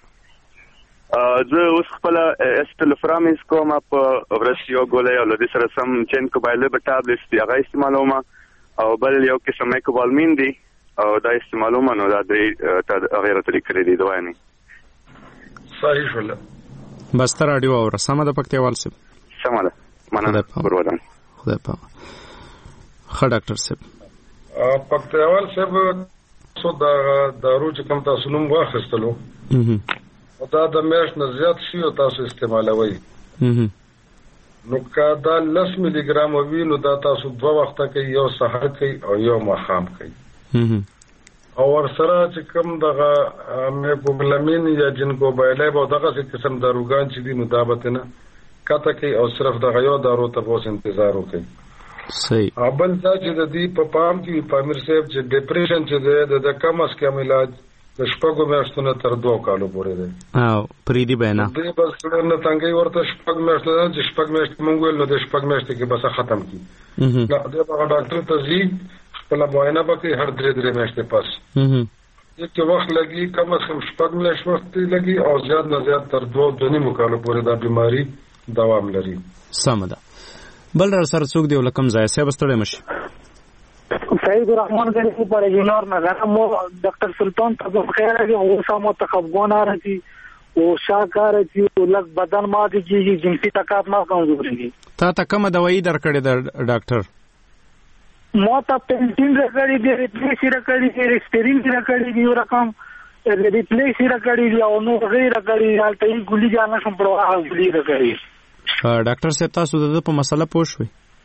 J: زه اوس خپله اسټلوفرامز کوم په ورځ یو ګولۍ او له دې سره سم چینکو بایلبه ټابلیټس دي هغه استعمالوم او بل یو قسم میکوبالمین دی او دا استعمالوم نو دا درې هغې راته لیکلي دي دوايانې
H: صحیح شوله
B: بس ته راډیو اوره سمه ده پکتیوال صاحب
J: سمه ده مننه پرودان
B: خدای پاک ښه ډاکټر صاحب
H: پکتیوال صاحب څو دا دارو چې کوم تاسو نوم واخیستلو دا د میاشت نه زیات شي او تاسو استعمالوئ نو که دا لس ملي ګرام وي نو دا تاسو دوه وخته کوي یو سهار کوي او یو ماښام کوي او ورسره چې کوم دغه میکوبلامین یا جنکوبایلایب او دغسې قسم داروګان چې دي نو دا به ترې نه کته کوي او صرف دغه یو دارو ته به اوس انتظار وکوي
B: صحیح
H: بل دا چې د دې په پام کې پامیر صاحب چې ډپریشن چې دی د کم از کم علاج د شپږو میاشتو نه تر دوه کالو پورې دی
B: او پریدي بینا
H: دې بس نه تنګي ورته شپږ میاشتې نه چې شپږ میاشتې مونږ ویل نو د شپږ میاشتې کې بس ختم کی دا د ډاکټر ته ځي خپل معاینه وکړي هر درې درې میاشتې پس یک وخت لګي کم از کم شپږ میاشتې وخت لګي او زیات نه زیات تر دوه د نیمو کالو پورې دا بیماری دوام لري
B: سم ده بل را سره څوک دی ولکم ځای صاحب ستړی مشي
K: سعید الرحمن گلی پر جنور نظر مو ڈاکٹر سلطان تب خیر ہے وہ سامو تخبون آ رہی تھی وہ شاک آ رہی تھی وہ لگ بدن ماں دی جی جنسی طاقت نہ کمزوری تھی
B: تا تا کم دوائی درکړې ده ډاکټر
K: مو ته پینټین راکړې دي ریپلیسی راکړې دي ریسټرین راکړې دي رقم ریپلیسی راکړې دي او نو غیر راکړې دي حالت یې ګولې جانا سم پروا ګولې راکړې
B: ډاکټر صاحب تاسو د په مسله پوه شوي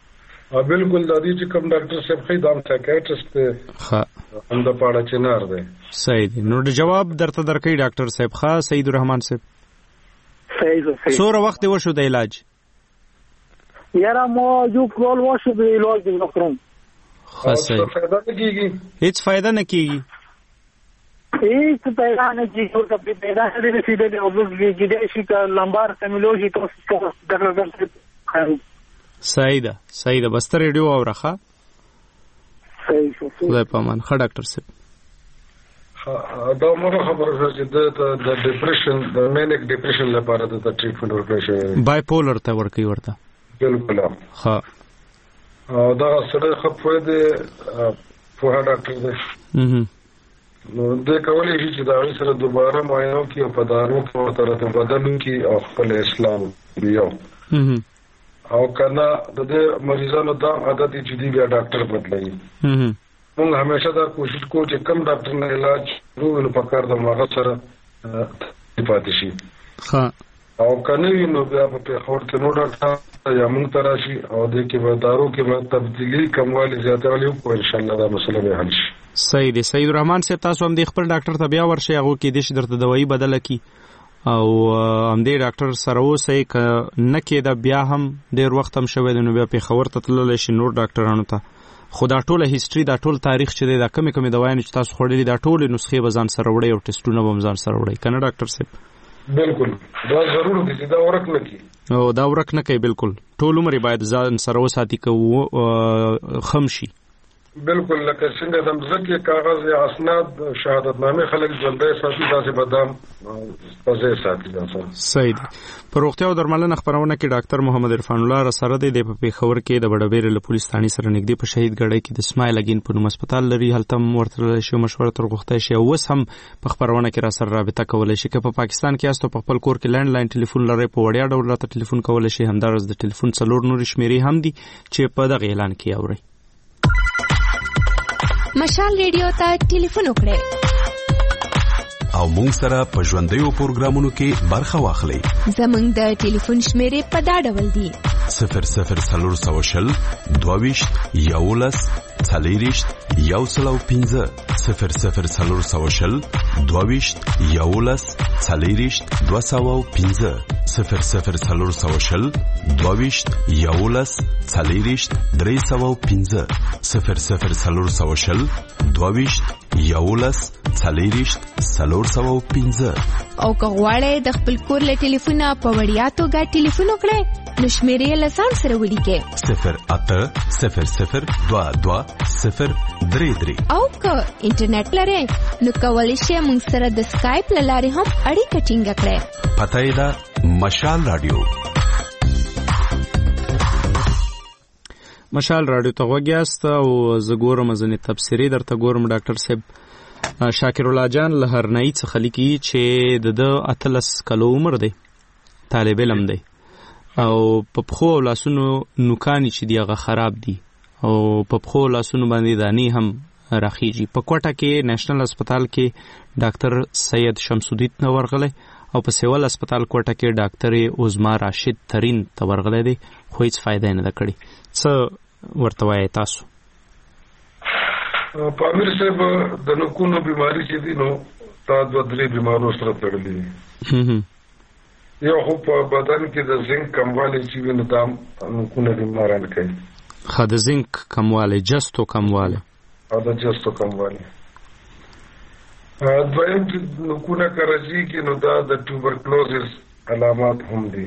H: ا بالکل د دې چې کوم ډاکټر صاحب خې دام سایکیاټریست دی
B: ها
H: هم د پاړه چنار دی.
B: صحیح دی. نو د جواب درته درکې ډاکټر صاحب ښا سید الرحمن صاحب.
K: صحیح صحیح.
B: سوره وخت وشو د علاج؟
K: یاره مو یو کول وشو د علاج وکړم.
B: خاصه
H: فائدہ نه کیږي.
B: هیڅ فائدہ نه کیږي.
K: هیڅ فائدہ نه کیږي. او کبي پیدا دې سیده د اوبس کې دې شي ک لمبار سمولوژي تاسو ډاکټر صاحب.
B: صحیح ده صحیح ده. بس ته ریډیو اورخه.
K: صحیح شو.
B: خدای پامان. ښه ډاکټر صاحب.
H: دا موږ خبره چې د د ډیپریشن د مینیک ډیپریشن لپاره د ټریټمنټ ورکړل بای
B: پولر ته ورکی ورته.
H: بالکل.
B: ها
H: دا سره خپوی د په ډاکټر دی. نو د کولې چې دا سره دوباره معاینه کوي او په دارو په ترته بدلون کې او خپل اسلام دیو. او کله د دې مریضانو دا عادت چې دی بیا ډاکټر بدلایي. موږ همیشه دا کوشش کوو چې کم ډاکټر نه علاج وروونه په کار د ماغه سره پاتې شي.
B: ها
H: او کنه نو بیا په خور کې نو ډاکټر یا موږ تراشي او د کې به دارو کې به تبدیلی کموالی زیاتوالی او ان شاء الله دا مسله به حل شي.
B: صحیح دی. سید الرحمن صاحب تاسو هم د خپل ډاکټر ته بیا ورشي هغه کې د شي درته دوايي بدله کی او هم دې ډاکټر سره اوسئ ک نه کې دا بیا هم ډیر وخت هم شوی دی نو بیا په خبر ته تلل شي نور ډاکټرانو ته. خدا ټوله هیستوري دا ټول تاریخ چې دا کمی کمی دوايانې چې تاسو خوړلې دا ټول نسخې به ځان سره وړي او ټیسټونه به ځان سره وړي کنه ډاکټر صاحب.
H: بالکل دا ضرور دي چې دا ورک نه کی
B: او دا ورک نه کوي. بالکل ټول عمر باید ځان سره وساتي کو خمشي.
H: بالکل لکه څنګه د مزکه کاغذ یا اسناد شهادتنامه خلک ژوندۍ ساتي داسې بدام پزې ساتي داسې.
B: صحیح دی. پر روغتیا او درملنه خبرونه کې ډاکټر محمد عرفان الله سره د پیښور کې د بډبیر له پولیس ثاني سره نږدې په شهید ګړی کې د اسماعیل اگین په نوم هسپتال لري هلته ورته شو مشوره تر غوښته شي او وس هم په خبرونه کې را سره رابطه کولای شي که په پاکستان کې استو په خپل کور کې لینډ لاین ټلیفون لري په وړیا ډول راته ټلیفون کولای شي همدارس د ټلیفون څلور نور شمیرې هم دي چې په دغه اعلان کې اوري.
G: مشال ریډیو ته ټلیفون وکړئ
F: او مونږ سره په ژوندیو پروګرامونو کې برخه واخلئ.
G: زمونږ د ټلیفون شمیرې په دا ډول دي:
F: صفر صفر څلور سوه شل دوه ویشت یولس څلېرویشت یو سل او پنځه صفر صفر څلور سوه شل دوه ویشت یولس څلېرویشت دوه سوه او پنځه صفر صفر څلور سوه شل دوه ویشت یولس څلېرویشت درې سوه او پنځه صفر صفر څلور سوه شل دوه ویشت یولس څلېرویشت څلور سوه او پنځه.
G: او که غواړئ د خپل کور له ټلیفونه په وړیا توګه ټلیفون وکړئ نو شمیرې له ځان سره ولیکئ
F: صفر اته صفر صفر دوه دوه صفر درې درې.
G: او که انټرنیټ لرئ نو کولی شئ موږ سره د سکایپ له لارې هم اړیکه ټینګه کړئ.
F: پته یې ده مشال رادیو.
B: مشال رادیو ته غوږ یاست او زه ګورم ځینې تبصرې درته ګورم. ډاکټر صاحب شاکر الله جان له هرنایي څخه لیکي چې د ده اتلس کلو عمر دی، طالب علم دی او په پښو او لاسونو نوکانې چې دي هغه خراب دي او په پښو او لاسونو باندې دانې هم راخیږي. په کوټه کې نېشنل هسپتال کې ډاکټر سید شمس الدین ته ورغلی او په سیول هسپتال کوټه کې ډاکټر عظما راشد ترین ته ورغلی دی خو هیڅ فایده یې نه ده کړې. څه ورته وایئ تاسو؟
H: په امیر صاحب د نوکونو بیماری چې دي نو دا دوه درې بیمارو سره تړلې دي. یو خو په بدن کې د زنک کموالی چې وي نو دا نوکونه بیماران کوي.
B: ښه د زنک کموالی، جستو کموالی
H: او د جستو کموالی. دویم چې نوکونه که رژېږي نو دا د ټوبرکلوزس علامات هم دي.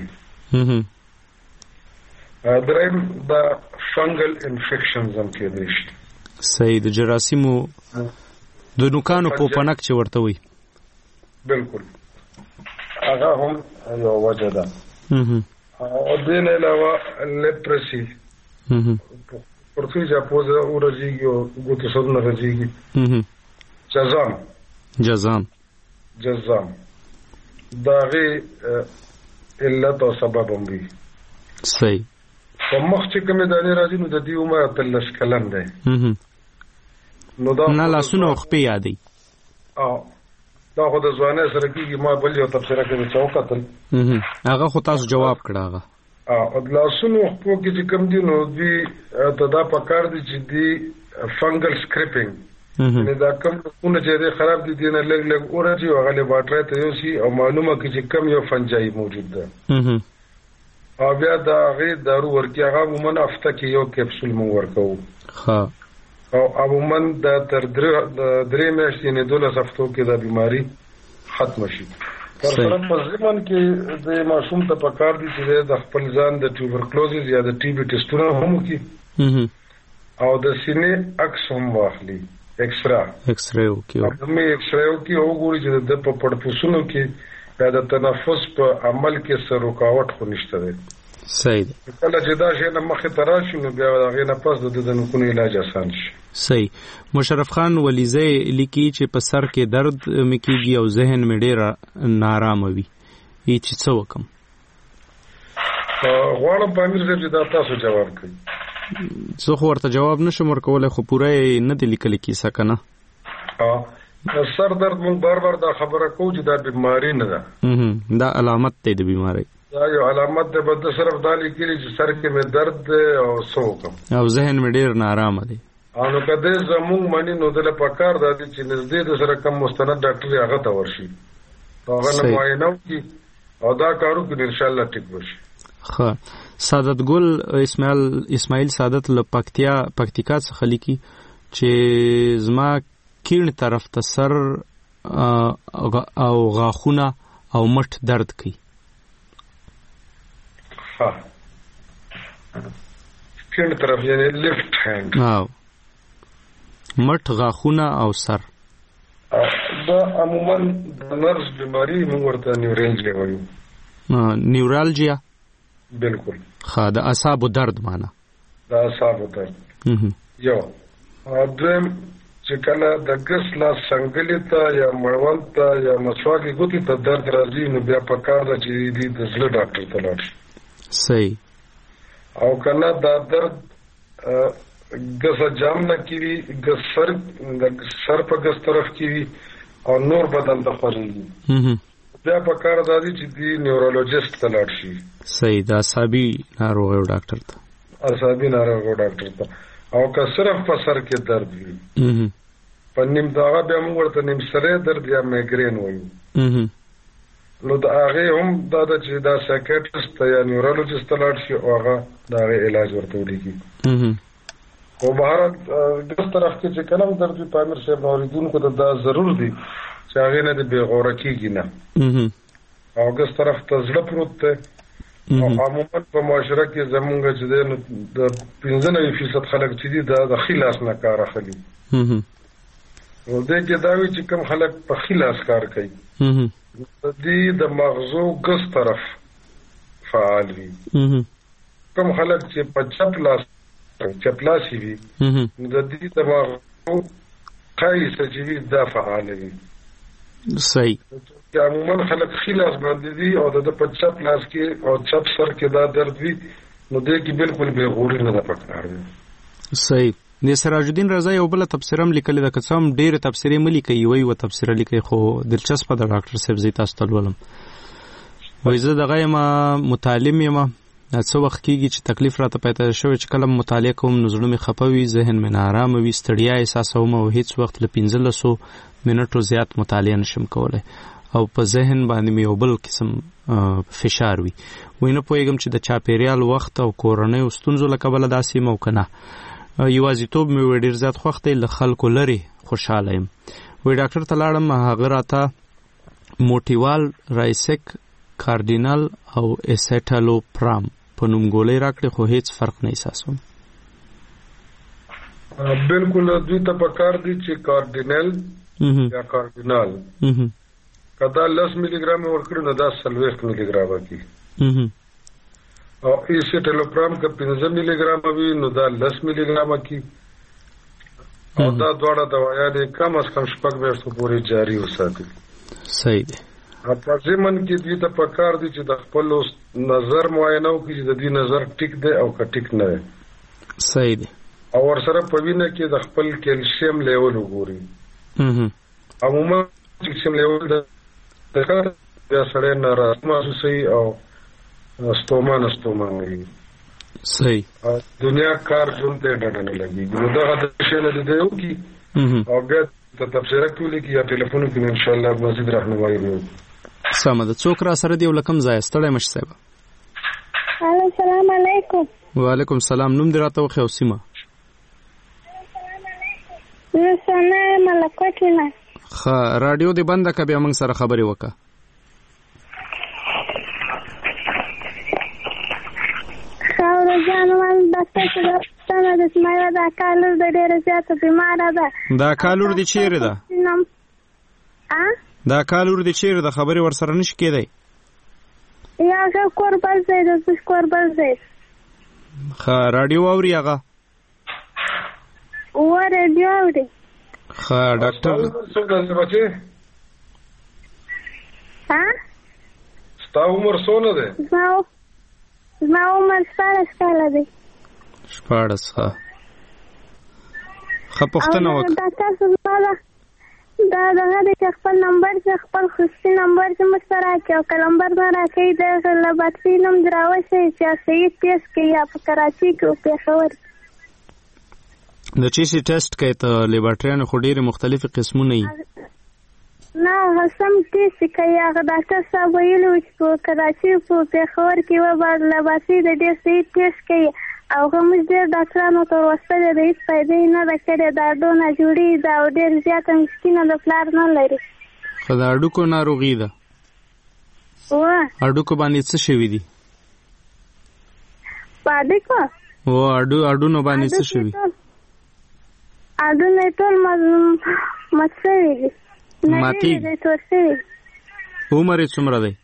H: دریم دا فنګل انفیکشنز هم کېدی شي.
B: صحیح. د جراثیمو د نوکانو پوپنک چې ورته وي.
H: بالکل هغه هم یو وجه ده. او دې نه علاوه لیپرسي پرتویجا پوزه ورځيږي او ګوتو سرونه راځيږي. جزام
B: جزام
H: جزام داغه علت او سبب هم وي.
B: صحیح.
H: په مخ چې کومه دانې راځي نو د دې عمر تلش کلن دی.
B: نو دا نه لاسونه او خپې یادې.
H: او دا خو د ځوانۍ سره کېږي. ما بل یو تبصره کوي چې وکتل
B: هغه خو تاسو جواب کړه. هغه
H: او د لاسونو خپل کې چې کوم دي نو دوی ته دا پکار دي چې دی فنګل سکریپینګ نه دا کوم څونه چې خراب دي دینه لګ لګ اورځي او غلې واټر ته یو شي او معلومه کې چې کم یو فنجای موجود ده او بیا دا غي دارو ورکی هغه ومن افته کې یو کپسول مو ورکو
B: ها
H: او عموما دا تر درې میاشتې نه دولس هفتو کې دا بیماری ختم شي تر څو په ځمن کې د ماشوم ته پکار دي چې د خپل ځان د ټوبرکلوزز یا د ټي بي ټیسټونه هم وکړي او د سینې عکس هم واخلي ایکسرا
B: ایکسرا وکړي
H: او مې ایکسرا وکړي او ګوري چې د په پړپوسونو کې د تنفس په عمل کې څه رکاوټ خو نشته دی.
B: صحیح ده.
H: کله چې دا شی نه مخې ته راشي نو بیا هغې نه پس د د نکونو علاج اسان شي.
B: صحیح. مشرف خان ولیزی لیکي چې په سر کې درد مې کېږي او ذهن مې ډېر نارامه وي. ای چې څه وکم؟
H: غواړم په امیر صاحب چې دا تاسو جواب کړئ.
B: زه خو ورته جواب نشم ورکولی خو پوره یې نه دی لیکلی کیسه که نه؟
H: سر درد مونږ بار بار دا خبره کوو چې دا بیماری نه ده.
B: دا علامت دی د بیماری.
H: دا یو علامت دی بس صرف دا لیکلي چې سر کې مې درد دی او څه وکړم
B: او ذهن مې ډېر نارامه دی.
H: او نو که دی زمونږ مني نو دله پکار دا دی چې نږدې د سره کم مستند ډاکټر یې هغه ته ورشي هغه نه معاینه وکړي او دا کار وکړي انشاءالله ټیک به شي.
B: ښه. سعادت ګل اسماعیل اسماعیل سعادت له پکتیا پکتیکا څخه لیکي چې زما کیڼ طرف ته سر او غاښونه او مټ درد کوي.
H: ها کیڼ طرف یعنی لیفت هاند.
B: او مټ غاښونه او سر
H: دا عموما د نرس بیماری موږ ورته نیورالجیا وایو.
B: نیورالجیا
H: بالکل.
B: ښه. د اعصابو درد معنا
H: د اعصابو درد یو دویم چې کله د ګس لاس څنګلې ته یا مړوند ته یا مسواک ګوتې ته درد راځي نو بیا پکار ده چې دې د زړه ډاکټر ته لاړ شي.
B: صحیح.
H: او کنه دا درد ګس جام نه کیږي ګس سر د سر په ګس طرف کیږي او نور بدن ته خوځي بیا پکار ده چې دې نیورولوژیست ته لاړ شي.
B: صحیح. د اعصابي ناروغیو ډاکټر ته
H: اعصابي ناروغیو ډاکټر ته او که صرف په سر کې درد وي په نیم دغه بیا موږ ورته نیم سری درد یا میګرین وایو نو د هغې هم دا ده چې دا سایکیټرسټ یا نیورولوجست ته لاړ شي او هغه د هغې علاج ورته ولیکي. خو بهرحال ګس طرف کې چې کله هم درد وي په امیر صاحب اورېدونکو ته دا ضرور دي چې هغې نه دې بېغوره کېږي نه او ګس طرف ته زړه پروت دی او عموما په معاشره کې زمونږ چې دی نو د پنځه نوي فیصد خلک چې دي دا د ښي لاس نه کار اخلي نو دې کې دا وي چې کوم خلک په ښي لاس کار کوي د دې د مغزو ګس طرف فعال وي کوم خلک چې په چپ لاس چپ لاسي وي نو د دې د مغزو ښی چې وي دا فعال وي.
B: صحیح.
H: چې عموما خلک ښي لاس باندې دي او د په چپ لاس کې او چپ سر کې دا درد وي نو دې کې بالکل بې غوري نه ده پکار دی.
B: صحیح. د سراج الدین رضا یو بله تبصره هم لیکلې ده که څه هم ډېرې تبصرې مه لیکئ یوه یوه تبصره لیکئ خو دلچسپه ده ډاکټر صاحب زه تاسو ته لولم. وایي زه دغه یمه متعلم یمه څه وخت کېږي چې تکلیف راته پیدا شوی چې کله مطالعه کوم نو زړه مې خفه وي ذهن مې ناارامه وي ستړیا احساسوم او هیڅ وخت له پنځلسو منټو زیات مطالعه نشم کولی او په ذهن باندې مې یو بل قسم فشار وي. وایي نه پوهېږم چې د چاپېریال وخت او کورنیو ستونزو له کبله داسې یم او که نه. یوازیتوب مې وایي ډېر زیات خوښ دی له خلکو لرې خوشحاله یم. وایي ډاکټر ته لاړم هغه راته موټیوال رایسک کارډینل او اسیټالوپرام په نومګولۍ راکړې خو هیڅ فرق نه احساسوم.
H: بالکل دوی ته پکار دي چې کارډینل یا کارډینال که دا لس ملي ګرام ورکړي نو دا څلوېښت ملي ګرامه کېږي او ایسیټالوپرام که پنځه ملي ګرامه وي نو دا لس ملي ګرامه کېږي او دا دواړه دوايانې کم از کم شپږ میاشتو پورې جاري وساتي.
B: صحیح دی.
H: په ضمن کې دوی ته پکار دي چې د خپل نظر معاینه وکړي چې د دې نظر ټیک دی او که ټیک نه دی.
B: صحیح دی.
H: او ورسره په وینه کې د خپل کیلشیم لیول وګوري. عموما کیلشیم لیول د بیا سړی ناراض محسوسوي او ستومان ستومان
B: صحیح
H: دنیا کار جون ته ډډه نه لګي نو دا د شنه د دیو کی او بیا ته تفسیر کولی کی یا ټلیفون کې ان شاء الله مزید راهنمایي وي.
B: سمه ده. څوک را سره دی ولکم ځای ستړی مش صاحب؟
L: السلام علیکم.
B: وعلیکم السلام. نوم دې راته وخی او سیمه؟
L: زه سنه ملکوټ نه.
B: ښه رادیو دې بنده که بیا موږ سره خبرې وکړه.
L: دا کالور د ډیره زیاته بیماره ده.
B: دا کالور دې چیرې ده؟ دا کالور دې چیرې ده؟ خبرې ورسره نشي کېدی.
L: یو ښه کور بل ځای ده، زموږ کور بل ځای.
B: ښه راډیو اوري هغه؟
L: و راډیو اوري.
B: ښه ډاکټر
H: څوک دی بچې؟ ستا عمر څونه دی؟
L: زما عمر شپاړس کاله دی.
B: شپاړس. ښه ښه پوښتنه وکړه.
L: ډاکټر صاحب دا دغه د خپل نمبر چې خپل خصوصي نمبر چې موږ سره راکړي او که نمبر نه راکوي د لابراتواري نوم دې راوښیي چې صحیح ټیسټ کوي یا په کراچۍ کې او پېښور.
B: د چی سي ټیسټ کوي ته لیبارټریانو خو ډېرې مختلفې قسمونه وي.
L: نه هغه سم ټیسټ کوي. هغه ډاکټر صاحب ویلي وو چې په کراچۍ په پېښور کې به لابراتواري د ډېر صحیح ټیسټ کوي او که موږ ډېر ډاکټرانو ته ورسپارې د هېڅ فایده یې نه ده کړې. دا دونه جوړي ده او ډېر زیاته مسکینه د پلار نه لري.
B: خو د هډوکو ناروغي ده. هډوکو باندې څه شوي دي؟
L: په هډوکو؟
B: هو هډونو باندې څه شوي؟
L: هډونه یې ټول مات شوي دي.
B: ماتېږي. عمر یې څومره دی؟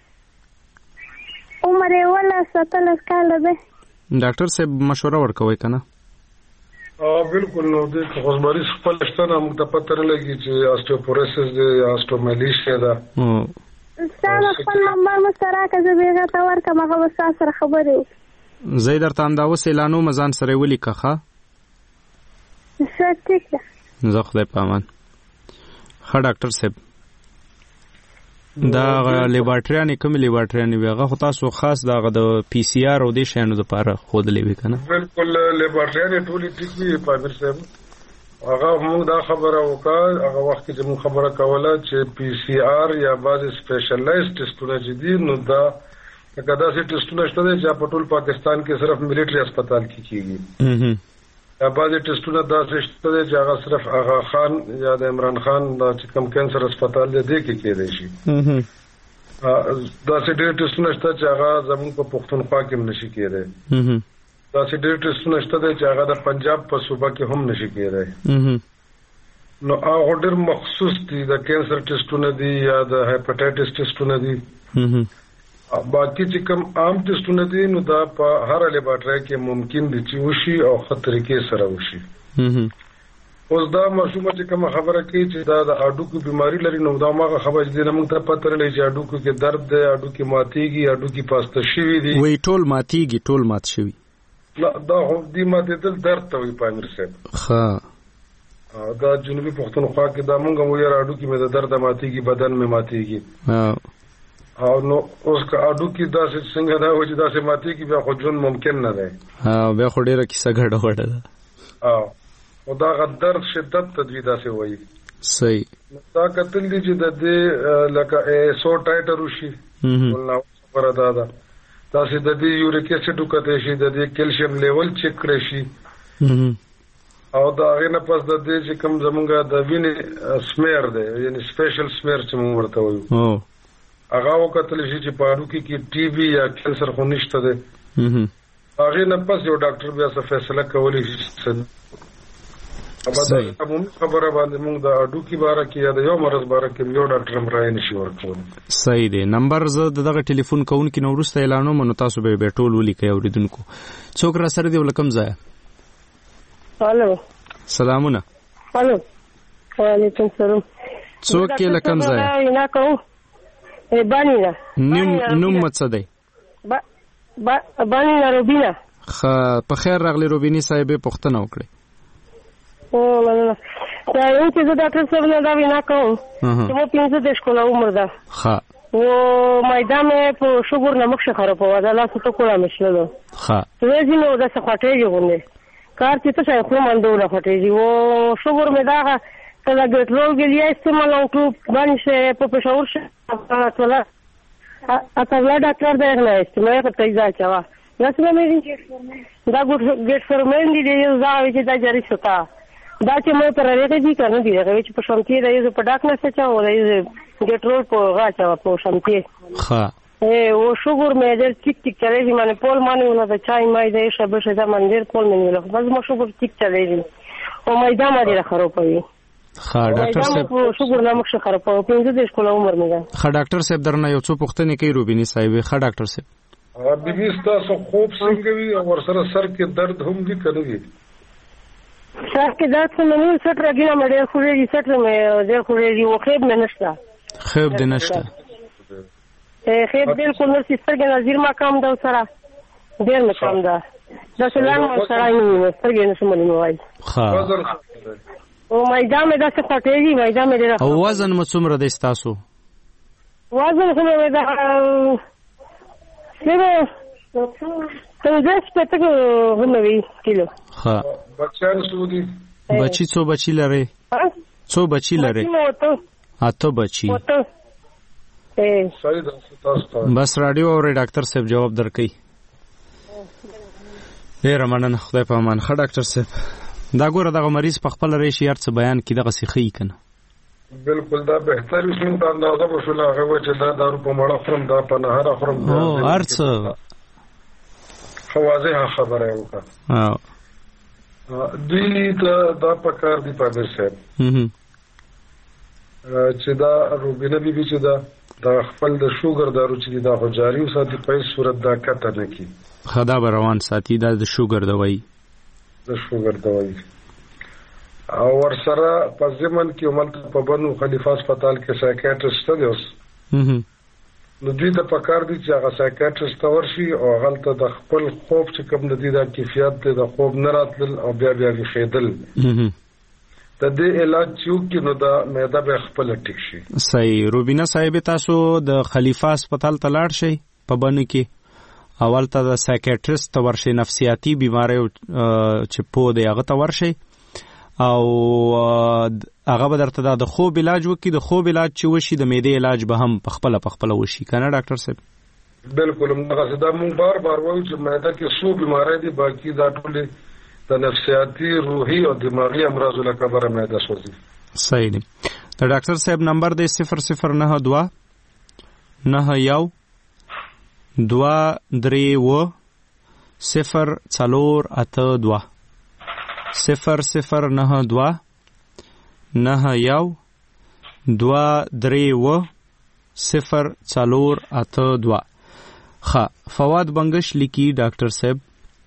L: عمر یې اوولس اتلس کاله دی.
B: ډاکټر صاحب مشوره ورکوي که نه؟
H: بالکل. نو دې که خو مریض خپل شته نه موږ ته پته نه لګي چې اسټیوپوروسس دی یا اسټومیلیشیا ده.
L: ستا د خپل نمبر مو سره راکړه زه به یې هغه ته ورکړم هغه به ستا سره خبرې وکړي.
B: زه یې درته همدا اوس اعلانوم ځان سره یې ولیکه ښه؟
L: ښه ټیک ده.
B: زه خدای په امان. ښه ډاکټر صاحب دا لیبارټریانې کومې لیبارټریانې وي هغه خو تاسو خاص دغه د پی سی آر او دې شیانو دپاره ښودلې وي که نه؟
H: بالکل لیبارټریانې ټولې ټیک وي پامیر صاحب. هغه موږ دا خبره وکړه هغه وخت کې چې موږ خبره کوله چې پی سی آر یا بعضې سپیشلایز ټیسټونه چې دي نو دا لکه داسې ټیسټونه شته دی چې په ټول پاکستان کې صرف ملیټري هسپتال کې کېږي. یا بعضې ټیسټونه داسې شته دی چې هغه صرف آغا خان یا د عمران خان چې کوم کینسر هسپتال دی دې کې کېدی شي. داسې ډېر ټیسټونه شته چې هغه زموږ په پښتونخوا کې هم نشي کېدی. داسې ډېر ټیسټونه شته دی چې هغه د پنجاب په صوبه کې هم نشي کېدی. نو هغه ډېر مخصوص دي د کینسر ټیسټونه دي یا د هیپاټایټس ټیسټونه دي. باقي چې کوم عام ټیسټونه دي نو دا په هر لیبارټرۍ کې ممکن دي چې وشي او ښه طریقې سره وشي. اوس دا ماشومه چې کومه خبره کوي چې دا د هډوکو بیماري لري نو دا هغه خبره چې موږ ته پته لري چې هډوکو کې درد دی هډوکي ماتېږي هډوکي پاسته شوي دي.
B: وایي ټول ماتېږي ټول مات شوي؟
H: نه دا خو دې ماتېدل درد ته وایي پامیر صاحب.
B: ښه
H: دا جنوبي پښتونخوا کې دا موږ هم وایو هډوکي مې د درده ماتېږي بدن مې ماتېږي. او نو اوس که هډوکي داسې څنګه دا وایي چې داسې ماتېږي بیا خو ژوند ممکن نه دی.
B: بیا خو ډېره کیسه ګډه وډه ده.
H: او دا غ درد شدت ته دوی داسې وایي.
B: صحیح.
H: دا کتل دي چې د دې لکه ایسو ټایټر وشي خبره دا ده داسې د دې یوریک اسیډ وکتی شي د دې کیلشیم لیول چیک کړی شي او د هغې نه پس د دې چې کوم زمونږ د وینې سمیر دی یعنې سپیشل سمیر چې مونږ ورته وایو هغه وکتلی شي چې په هډوکي کې ټي بي یا کینسر خو نشته دی. هغې نه پس یو ډاکټر بیا څه فیصله کولی شي. خبره باندې موږ د هډوکي باره کې یا د یو مرض باره کې یو ډاکټر هم رایې نشي ورکولی.
B: صحیح دی. نمبر زه د دغه ټلیفون کوونکي نه وروسته اعلانوم نو تاسو به یې ټول ولیکئ اورېدونکو. څوک را سره دی له کوم ځایه؟
M: هلو
B: سلامونه.
M: هلو وعلیکم سلام.
B: څوک یې له کوم ځایه؟
M: نه کوو بانینا.
B: نوم مو څه دی؟
M: بانینا روبینا.
B: ښه په خیر راغلی روبیني صاحبې پوښتنه وکړئ.
M: او مننه. دا یو چې زه ډاکټر صاحب نه دا وینا کوم چې مو پنځه دېرش کاله عمر ده.
B: ښه
M: و مایده مې په شوګر نه مخ شخره په ودا لاس ته کوله مشللو
B: ها
M: زه نو د څه خټېږي غونډه کار چې څه شي خو من دوله خټېږي و شوګر مې دا کله ګټلو ګلیا استعمال او باندې په پښور شه ټوله اته لا ډاکټر دا نه استعمال کوي ځا چا دا څه مې دا ګټ فرمین دي یو ځای چې دا جری شتا دا چې مې پر راغی دي کنه دي هغه چې په شمتي دا یو په ډاک نه څه چا و دا یو ګټرول په غاچا په شمتي
B: ها
M: اے و شوګر مې در ټیک ټیک چلېږي مانه پول مانه ونه دا چای مې دې شبه شه دا منډر پول مې نه لږ بس مو شوګر ټیک چلېږي او مې دا مې را خرابوي
B: ها ډاکټر صاحب
M: شوګر نه مخ خرابوي پنځه د شکول عمر مې ده
B: ها ډاکټر صاحب درنه یو څو پوښتنه کوي روبینی صاحب ها ډاکټر صاحب
H: بیبي تاسو خوب څنګه وي او ورسره سر کې درد هم دي کوي
M: سر کې درد څه نه سټ راګینا مې ډېر خوري سټ مې ډېر خوري او خېب مې نشته
B: خېب دې نشته
M: اے خېب بالکل نو سترګې نظر ما کم دا سره ډېر مې کم دا دا سلام مو سره یې سترګې نشم مې وای
B: ها
M: او مایدا مې دا څه پټېږي مایدا مې ډېر
B: او وزن مو څومره دی تاسو
M: وزن خو مې دا سره څنګه سپېڅلو غوښنوي کیلو
B: ها
H: بچیان سودي
B: بچی څو بچی لري څو بچی لري اته بچی بس رادیو او ډاکټر صاحب جواب درکې ډیر مننه خدای په امان ښه ډاکټر صاحب دا ګوره دغه مریض په خپل ریش یار څه بیان کې دغه سخی کنه
H: بالکل دا بهتر وشم دا اندازه وشول هغه چې دا دارو په مړه خرم دا په نهر خرم
B: او ارڅ
H: خوازه خبره وکړه دوی ته دا پکار دی په صاحب چې دا روبینه بیبي چې دا د خپل د شوګر دارو چې دا خو جاری وساتي په هیڅ صورت دا کته نه کی
B: خدا به روان ساتي دا د شوګر دوايي
H: د شوګر دوايي او ورسره په ځمن کې عمل په بنو خلیفہ هسپتال کې سایکیاټریسټ دی اوس نو دوی ته پکار دي چې هغه سایکیاټریسټ ورشي او هغه د خپل خوب چې کوم د دې د کیفیت ته د خوب نه راتل او بیا بیا خېدل د دې علاج چې نو دا معده به خپل ټیک شي
B: صحیح روبینه صاحب تاسو د خلیفہ هسپتال ته لاړ شئ په بنو کې اول ته د سایکیاټریسټ ته ورشي نفسیاتي بیماری چې په دې هغه ته ورشي او هغه به درته د خوب علاج وکړي د خوب علاج چې وشي د معدې علاج به هم په خپل په خپل وشي کنه ډاکټر صاحب
H: بالکل موږ دا مونږ بار بار وایو چې معده کې څو بیماری دي باقي دا ټول د نفسیاتي روحي او دماغي امراض له کبره معده سوځي
B: صحیح دی د ډاکټر صاحب نمبر دی صفر صفر نه دوا نه یو دوا درې و صفر څلور اته دوا صفر صفر نه دوا نه یو دوا درې و صفر څلور اته دوا ښه فواد بنگش لیکي ډاکټر صاحب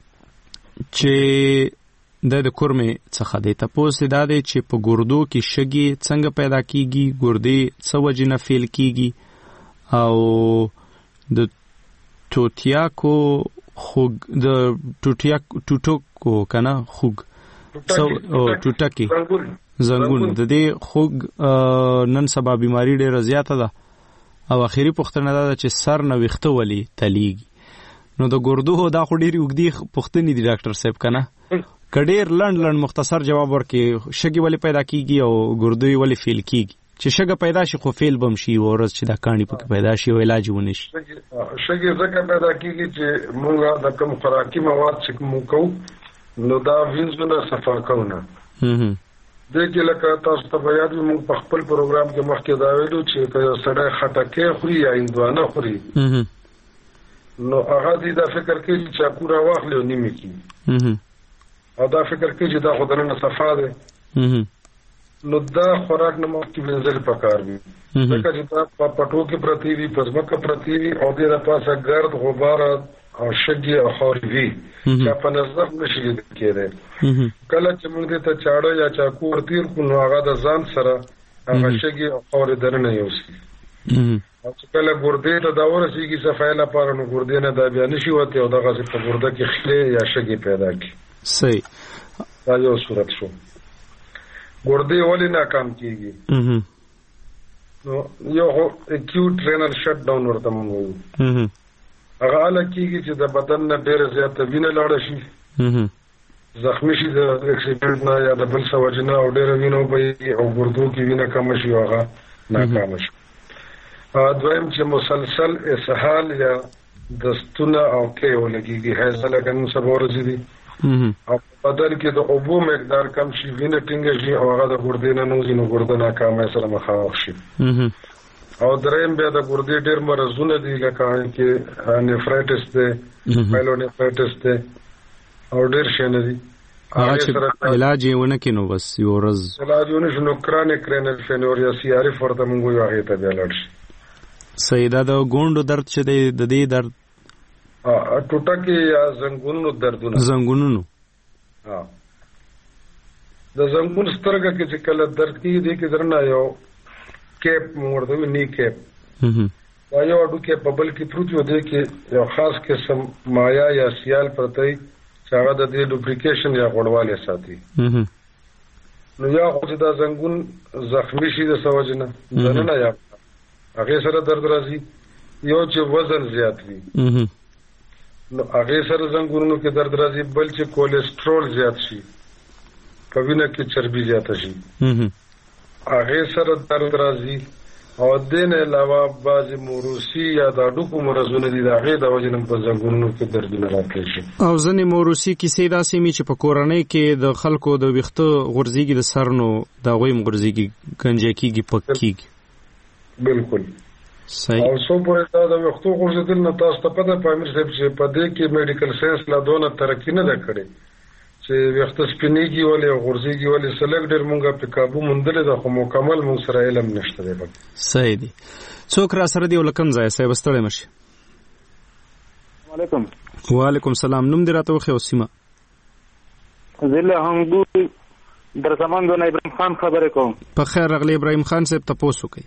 B: چې د د کورمې څخه دی تاسو دا دی چې په ګردو کې شګي څنګه پیدا کیږي ګردې څه وجې نه فیل کیږي او د ټوټیاکو خوګ د ټوټیاک ټوټوکو کنه خوګ څو ټوټکی زنګون د دې خوګ نن سبا بیماری ډیره زیاته ده او اخیری پوښتنه ده چې سر نه ویخته ولی تلیږي نو د ګردو دا خو ډیری وګدي پوښتنې دي ډاکټر صاحب کنه کډیر لند لند مختصر جواب ورکړي شګي ولی پیدا کیږي او ګردوی ولی فیل کیږي چې شګه پیدا شي خو فیل بم شي ورځ چې دا کانی پکې پیدا شي او علاج ونه شي
H: شګي ځکه پیدا کیږي چې موږ د کوم خوراکي مواد چې موږ کوو نو دا وینځونه صفا کوونه هم د کې لکه تاسو ته بیان موږ په خپل پروګرام کې مخکې دا ویلو چې سړی خټکه خوري یا هندوانه خوري نو هغه دې دا فکر کوي چې کورا واخلې او نیمه کی او دا فکر کوي چې دا خدانه صفا ده نو دا خوراک نه مخکې وینځل پکار وي ځکه چې دا په پټو کې پرتی وي په ځمکه پرتی وي او دې د پاسه ګرد غبار او شګي او خوري وي چې په نظر نشي کېده کله چې موږ ته چاړه یا چاکو ورتیر کو نو هغه د ځان سره هغه شګي او خوري درنه یوسي او چې کله ګردې ته دا ورسیږي صفای لپاره نو ګردې نه دا بیا نشي وته او دغه په ګرده کې خله یا شګي پیدا کی
B: صحیح
H: دا یو صورت شو ګردې ولې ناکام کیږي نو یو اکیوټ رینل شټ ډاون ورته مونږ وایو. هغه حاله کېږي چې د بدن نه ډېره زیاته وینه لاړه شي، زخمی شي د اکسیډنټ نه یا د بل څه وجې نه، او ډېره وینه وبهي او ګردو کې وینه کمه شي او هغه ناکامه شي. دویم چې مسلسل اسهال یا دستونه او کې ولګېږي، حیضه لکه نن سبا ورځې دي، او بدن کې د اوبو مقدار کم شي، وینه ټینګه شي او هغه د ګردې نه نوځي، نو ګرده ناکامۍ سره مخامخ شي. او دریم بیا د ګردې ډېر مرضونه دي، لکه کې نیفرایټس دی، پایلونیفرایټس دی او ډېر شیونه دي.
B: هغه چې علاج یې ونه کړي نو بس یو ورځ
H: علاج ونه شي نو کرانیک رینل فیلور یا سی آر اف ورته مونږ وایو، هغې ته بیا لاړ شي.
B: صحیح. دا د ګونډو درد چې دی د دې درد
H: ټوټکې یا زنګونونو دردونه
B: زنګونونو
H: د زنګون سترګه کې چې کله درد کېږي دې کې درنه یو کیپ مونږ ورته وایو، نی کیپ، دا یو هډوکی په بل کې پروت وي، دې کې یو خاص قسم مایا یا سیال پرته وي چې هغه د دې لوبریکیشن یا غوړوالی ساتي. نو یا خو چې دا زنګون زخمی شي د څه وجې نه دننه، یا هغې سره درد راځي، یو چې وزن زیات وي نو هغې سره زنګونونو کې درد راځي، بل چې کولیسټرول زیات شي، په وینه کې چربي زیاته شي، هغې سره درد راځي. او دې نه علاوه بعضې موروثي یا د هډوکو مرضونه دي، د هغې د وجې نه په زنګونونو کې دردونه راتلی شي.
B: او ځینې موروثي کیسې داسې وي چې په کورنۍ کې د خلکو د ویښته غورځېږي د سر، نو د هغوی هم غورځېږي، ګنجی کېږي، پک کېږي.
H: بالکل
B: صحیح.
H: او څو پورې دا د ویښتو غورځېدل نه تاسو ته پته په امیر صاحب چې په دې کې میډیکل ساینس لا دونه ترقي نه ده کړې چې ویښته سپینېږي ولې او غورځېږي ولې، څه لږ ډېر مونږ پې کابو موندلې ده، خو مکمل مونږ سره علم نشته دی.
B: صحیح دی. څوک را سره دی او له کوم ځایه صاحب؟ ستړی مه شي.
N: وعلیکم.
B: وعلیکم سلام. نوم دې راته وښیه او سیمه؟
N: زه له هنګو در زمانځو نه ابراهیم خان خبرې کوم.
B: په خیر راغلی ابراهیم خان صاحب، تپوس وکړئ.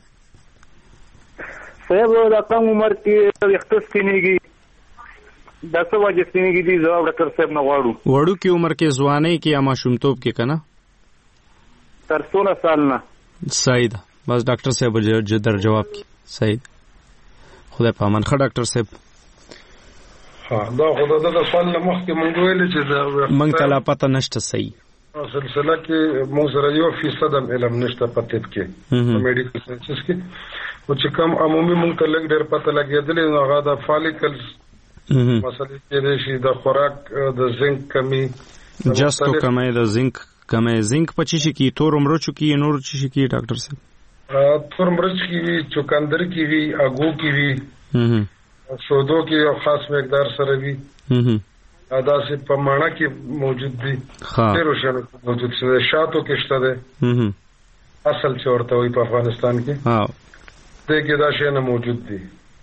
N: صاحب د کم عمر کې ویښته سپینېږي، دا څه وجې سپینېږي دي؟ ځواب ډاکټر صاحب نه غواړو.
B: وړوکې عمر کې، ځوانۍ کې یا ماشومتوب کې که نه؟
N: تر سوله سال نه.
B: صحیح ده. بس ډاکټر صاحب در جواب کې. صحیح ده. خدای په امان. ښه ډاکټر صاحب.
H: ها دا خو د دغه سوال نه مخکې مونږ ویلې چې د
B: مونږ ته لا پته نشته. صحیح.
H: سلسله کې مونږ سره یو فیصد هم علم نشته په طب کې، په میډیکل ساینسز کې، او چې کوم عمومي مونږ ته لږ ډېر پته لګېدلې نو هغه د فالیکلز مسلې کېدای شي، د خوراک د زنک کمی،
B: جستو کمی، د زنک کمی. زنک په څه شي کې؟ تور مرچو کې، نور څه شي کې ډاکټر صاحب؟
H: تور مرچ کې وي، چوکندر کې وي، اګو کې وي، شودو کې یو خاص مقدار سره وي، داسې په ماڼه کې موجود دي، ډېرو شیانو کې موجود شي، شاتو کې شته دی، اصل چې ورته وایي په افغانستان کې، دې کې دا شیان موجود دي.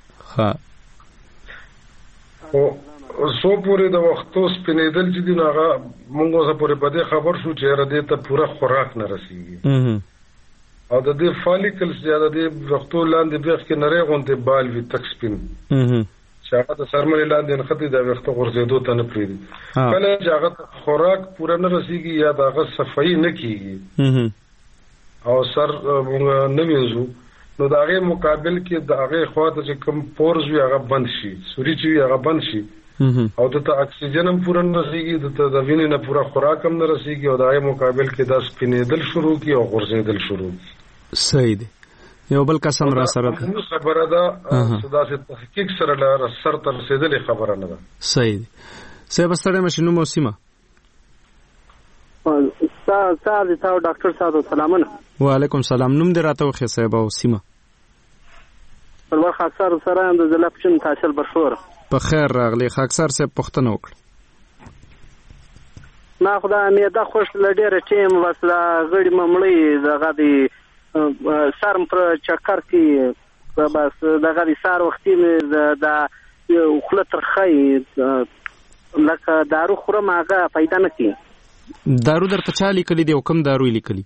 H: خو څو پورې د وختو سپینېدل چې دي نو هغه مونږ اوسه پورې په دې خبر شو چې یاره دې ته پوره خوراک نه رسېږي، او د دې فالیکلز یا د دې وختو لاندې بیخ کې نری غوندې بال وي، تک سپین، چې هغه د څرمنې لاندې نښتې د ویښته غورځېدو ته نه پرېږدي. کله چې هغه خوراک پوره نه رسېږي یا د هغه صفایي نه کېږي او سر مونږ نه وینځو، نو د هغې مقابل کې د هغې خواته چې کوم پورز وي هغه بند شي، سوري چې وي هغه بند شي، او دته اکسیجن هم پوره نه رسېږي، دته د وینې نه پوره خوراک هم نه رسېږي، او د هغې مقابل کې دا سپینېدل شروع کړي او غورځېدل شروع کړي.
B: صحیح دی. یو بل قسم را سره ده
H: خبره ده، داسې تحقیق سره له سر ته رسېدلې خبره نه ده.
B: صحیح دی. صاحب ستړی مه شي. نوم او سیمه؟
N: صاحب دې تاسو ډاکټر صاحب سلامونه.
B: وعلیکم سلام. نوم دې راته وښیه صاحب او سیمه؟
N: پرور خاکسار سره یم د ضلع پښین تحصیل برښور.
B: په خیر راغلی. خاکسار صاحب پوښتنه وکړه.
N: ما خو دا معده خوش له ډېره ټیم بس دا غړي مې مړی دغه دی سرم پر چکر کې بس دغه دی سار وختي مې دا خوله ترخی لکه دارو خورم هغه پیدا نه کوي.
B: دارو درته چا لیکلي دی او کوم دارو یې لیکلي؟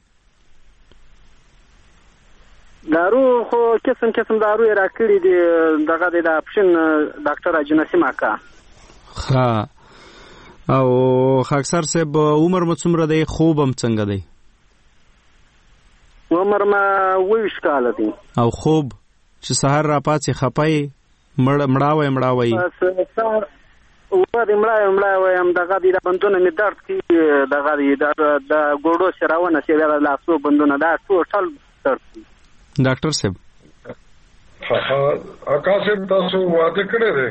N: دارو خو قسم قسم دارو یې راکړي دي، دغه دی د اپشن ډاکټر اجنسي ماکا.
B: ښه. او خاکسار صاحب عمر مو څومره دی؟ خوب هم څنګه دی؟
N: عمر ما اوویشت کاله دی.
B: او خوب چې سهار را پاتې خپای مړ مړاوي مړاوي
N: بس سهار و دې مړاوي مړاوي هم دغه د بندونه می درد کی دغه د ګوډو سراونه چې د لاسو بندونه دا ټول درد کی.
B: ډاکټر صاحب
H: اکا صاحب تاسو واده کړی دی؟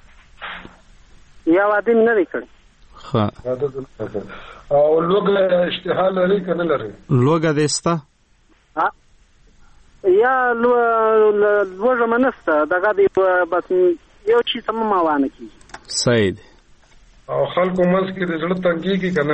N: یا واده نه دی کړی.
B: ها
H: او لوګه اشتها لري کنه لري؟
B: لوګه دستا
N: یا لو لوګه منسته دغه دی بس یو چی سم ما وانه کی.
B: صحیح.
H: او خلکو منځ کې د زړه تنګي کی کنه؟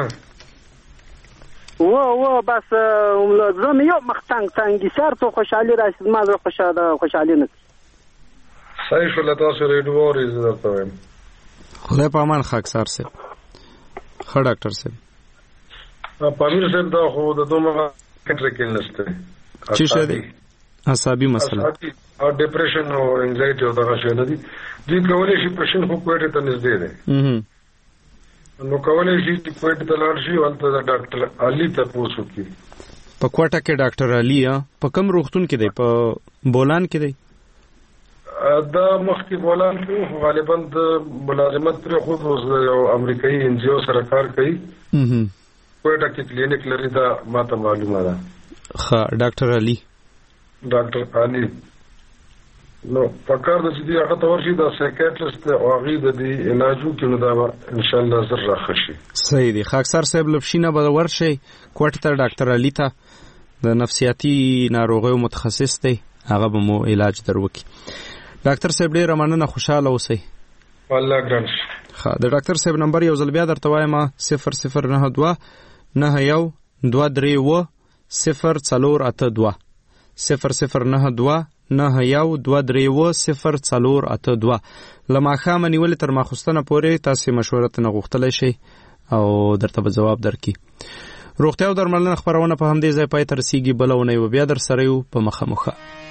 N: و و بس زم یو مختنګ تنګي سر ته خوشحالي راشي ما زه خوشاله خوشحالي نه.
H: صحیح شو لته سره ریډیو ورې درته وایم.
B: خدای په امان خاکسار صاحب. ښه ډاکټر صاحب.
H: پامیر صاحب دا خو د دومره کټر کې نشته.
B: چې شه دي عصبي مسله
H: او ډیپریشن او انزایټي او دغه شی نه دي. دوی کولای شي پېشن خو کوټه ته نږدې ده. نو کولای شي چې کوټه ته لاړ شي ولته د ډاکټر علي ته پوښتنه وکړي.
B: په کوټه کې ډاکټر علي په کوم روغتون کې دی؟ په بولان کې دی؟
H: دا مخکې بولان کې غالبا د ملازمت پر خو یو امریکایي انجیو سره کار کوي. کوټه کې کلینیک لري دا ماته معلومه ده.
B: ښه ډاکټر علي
H: ډاکټر علي نو پکار د دې هغه تور شي دا سایکیاټریست او هغه د دې علاجو کې نو دا ان شاء الله زر راخشي.
B: صحیح دی. خاکسار صاحب لبشینه به ورشي کوټه ته ډاکټر علي ته د نفسیاتي ناروغیو متخصص دی هغه به مو علاج دروکي. ډاکټر صاحب ډیر مننه خوشاله اوسئ.
H: الله ګران.
B: ښه د ډاکټر صاحب نمبر یو ځل بیا درته وایم صفر صفر نه دوه نه یو دوه درې و صفر څلور اته دوه صفر صفر نه دوه نه یو دوه درې و صفر څلور اته دوه. له ماښامه نیولې تر ماخوستنه پورې تاسې مشوره ترنه غوښتلی شئ او درته به ځواب درکړي. روغتیا او درملنه خپرونه په همدې ځای پای ته رسیږي. بله اونۍ به بیا در سره یو په مخه مخه.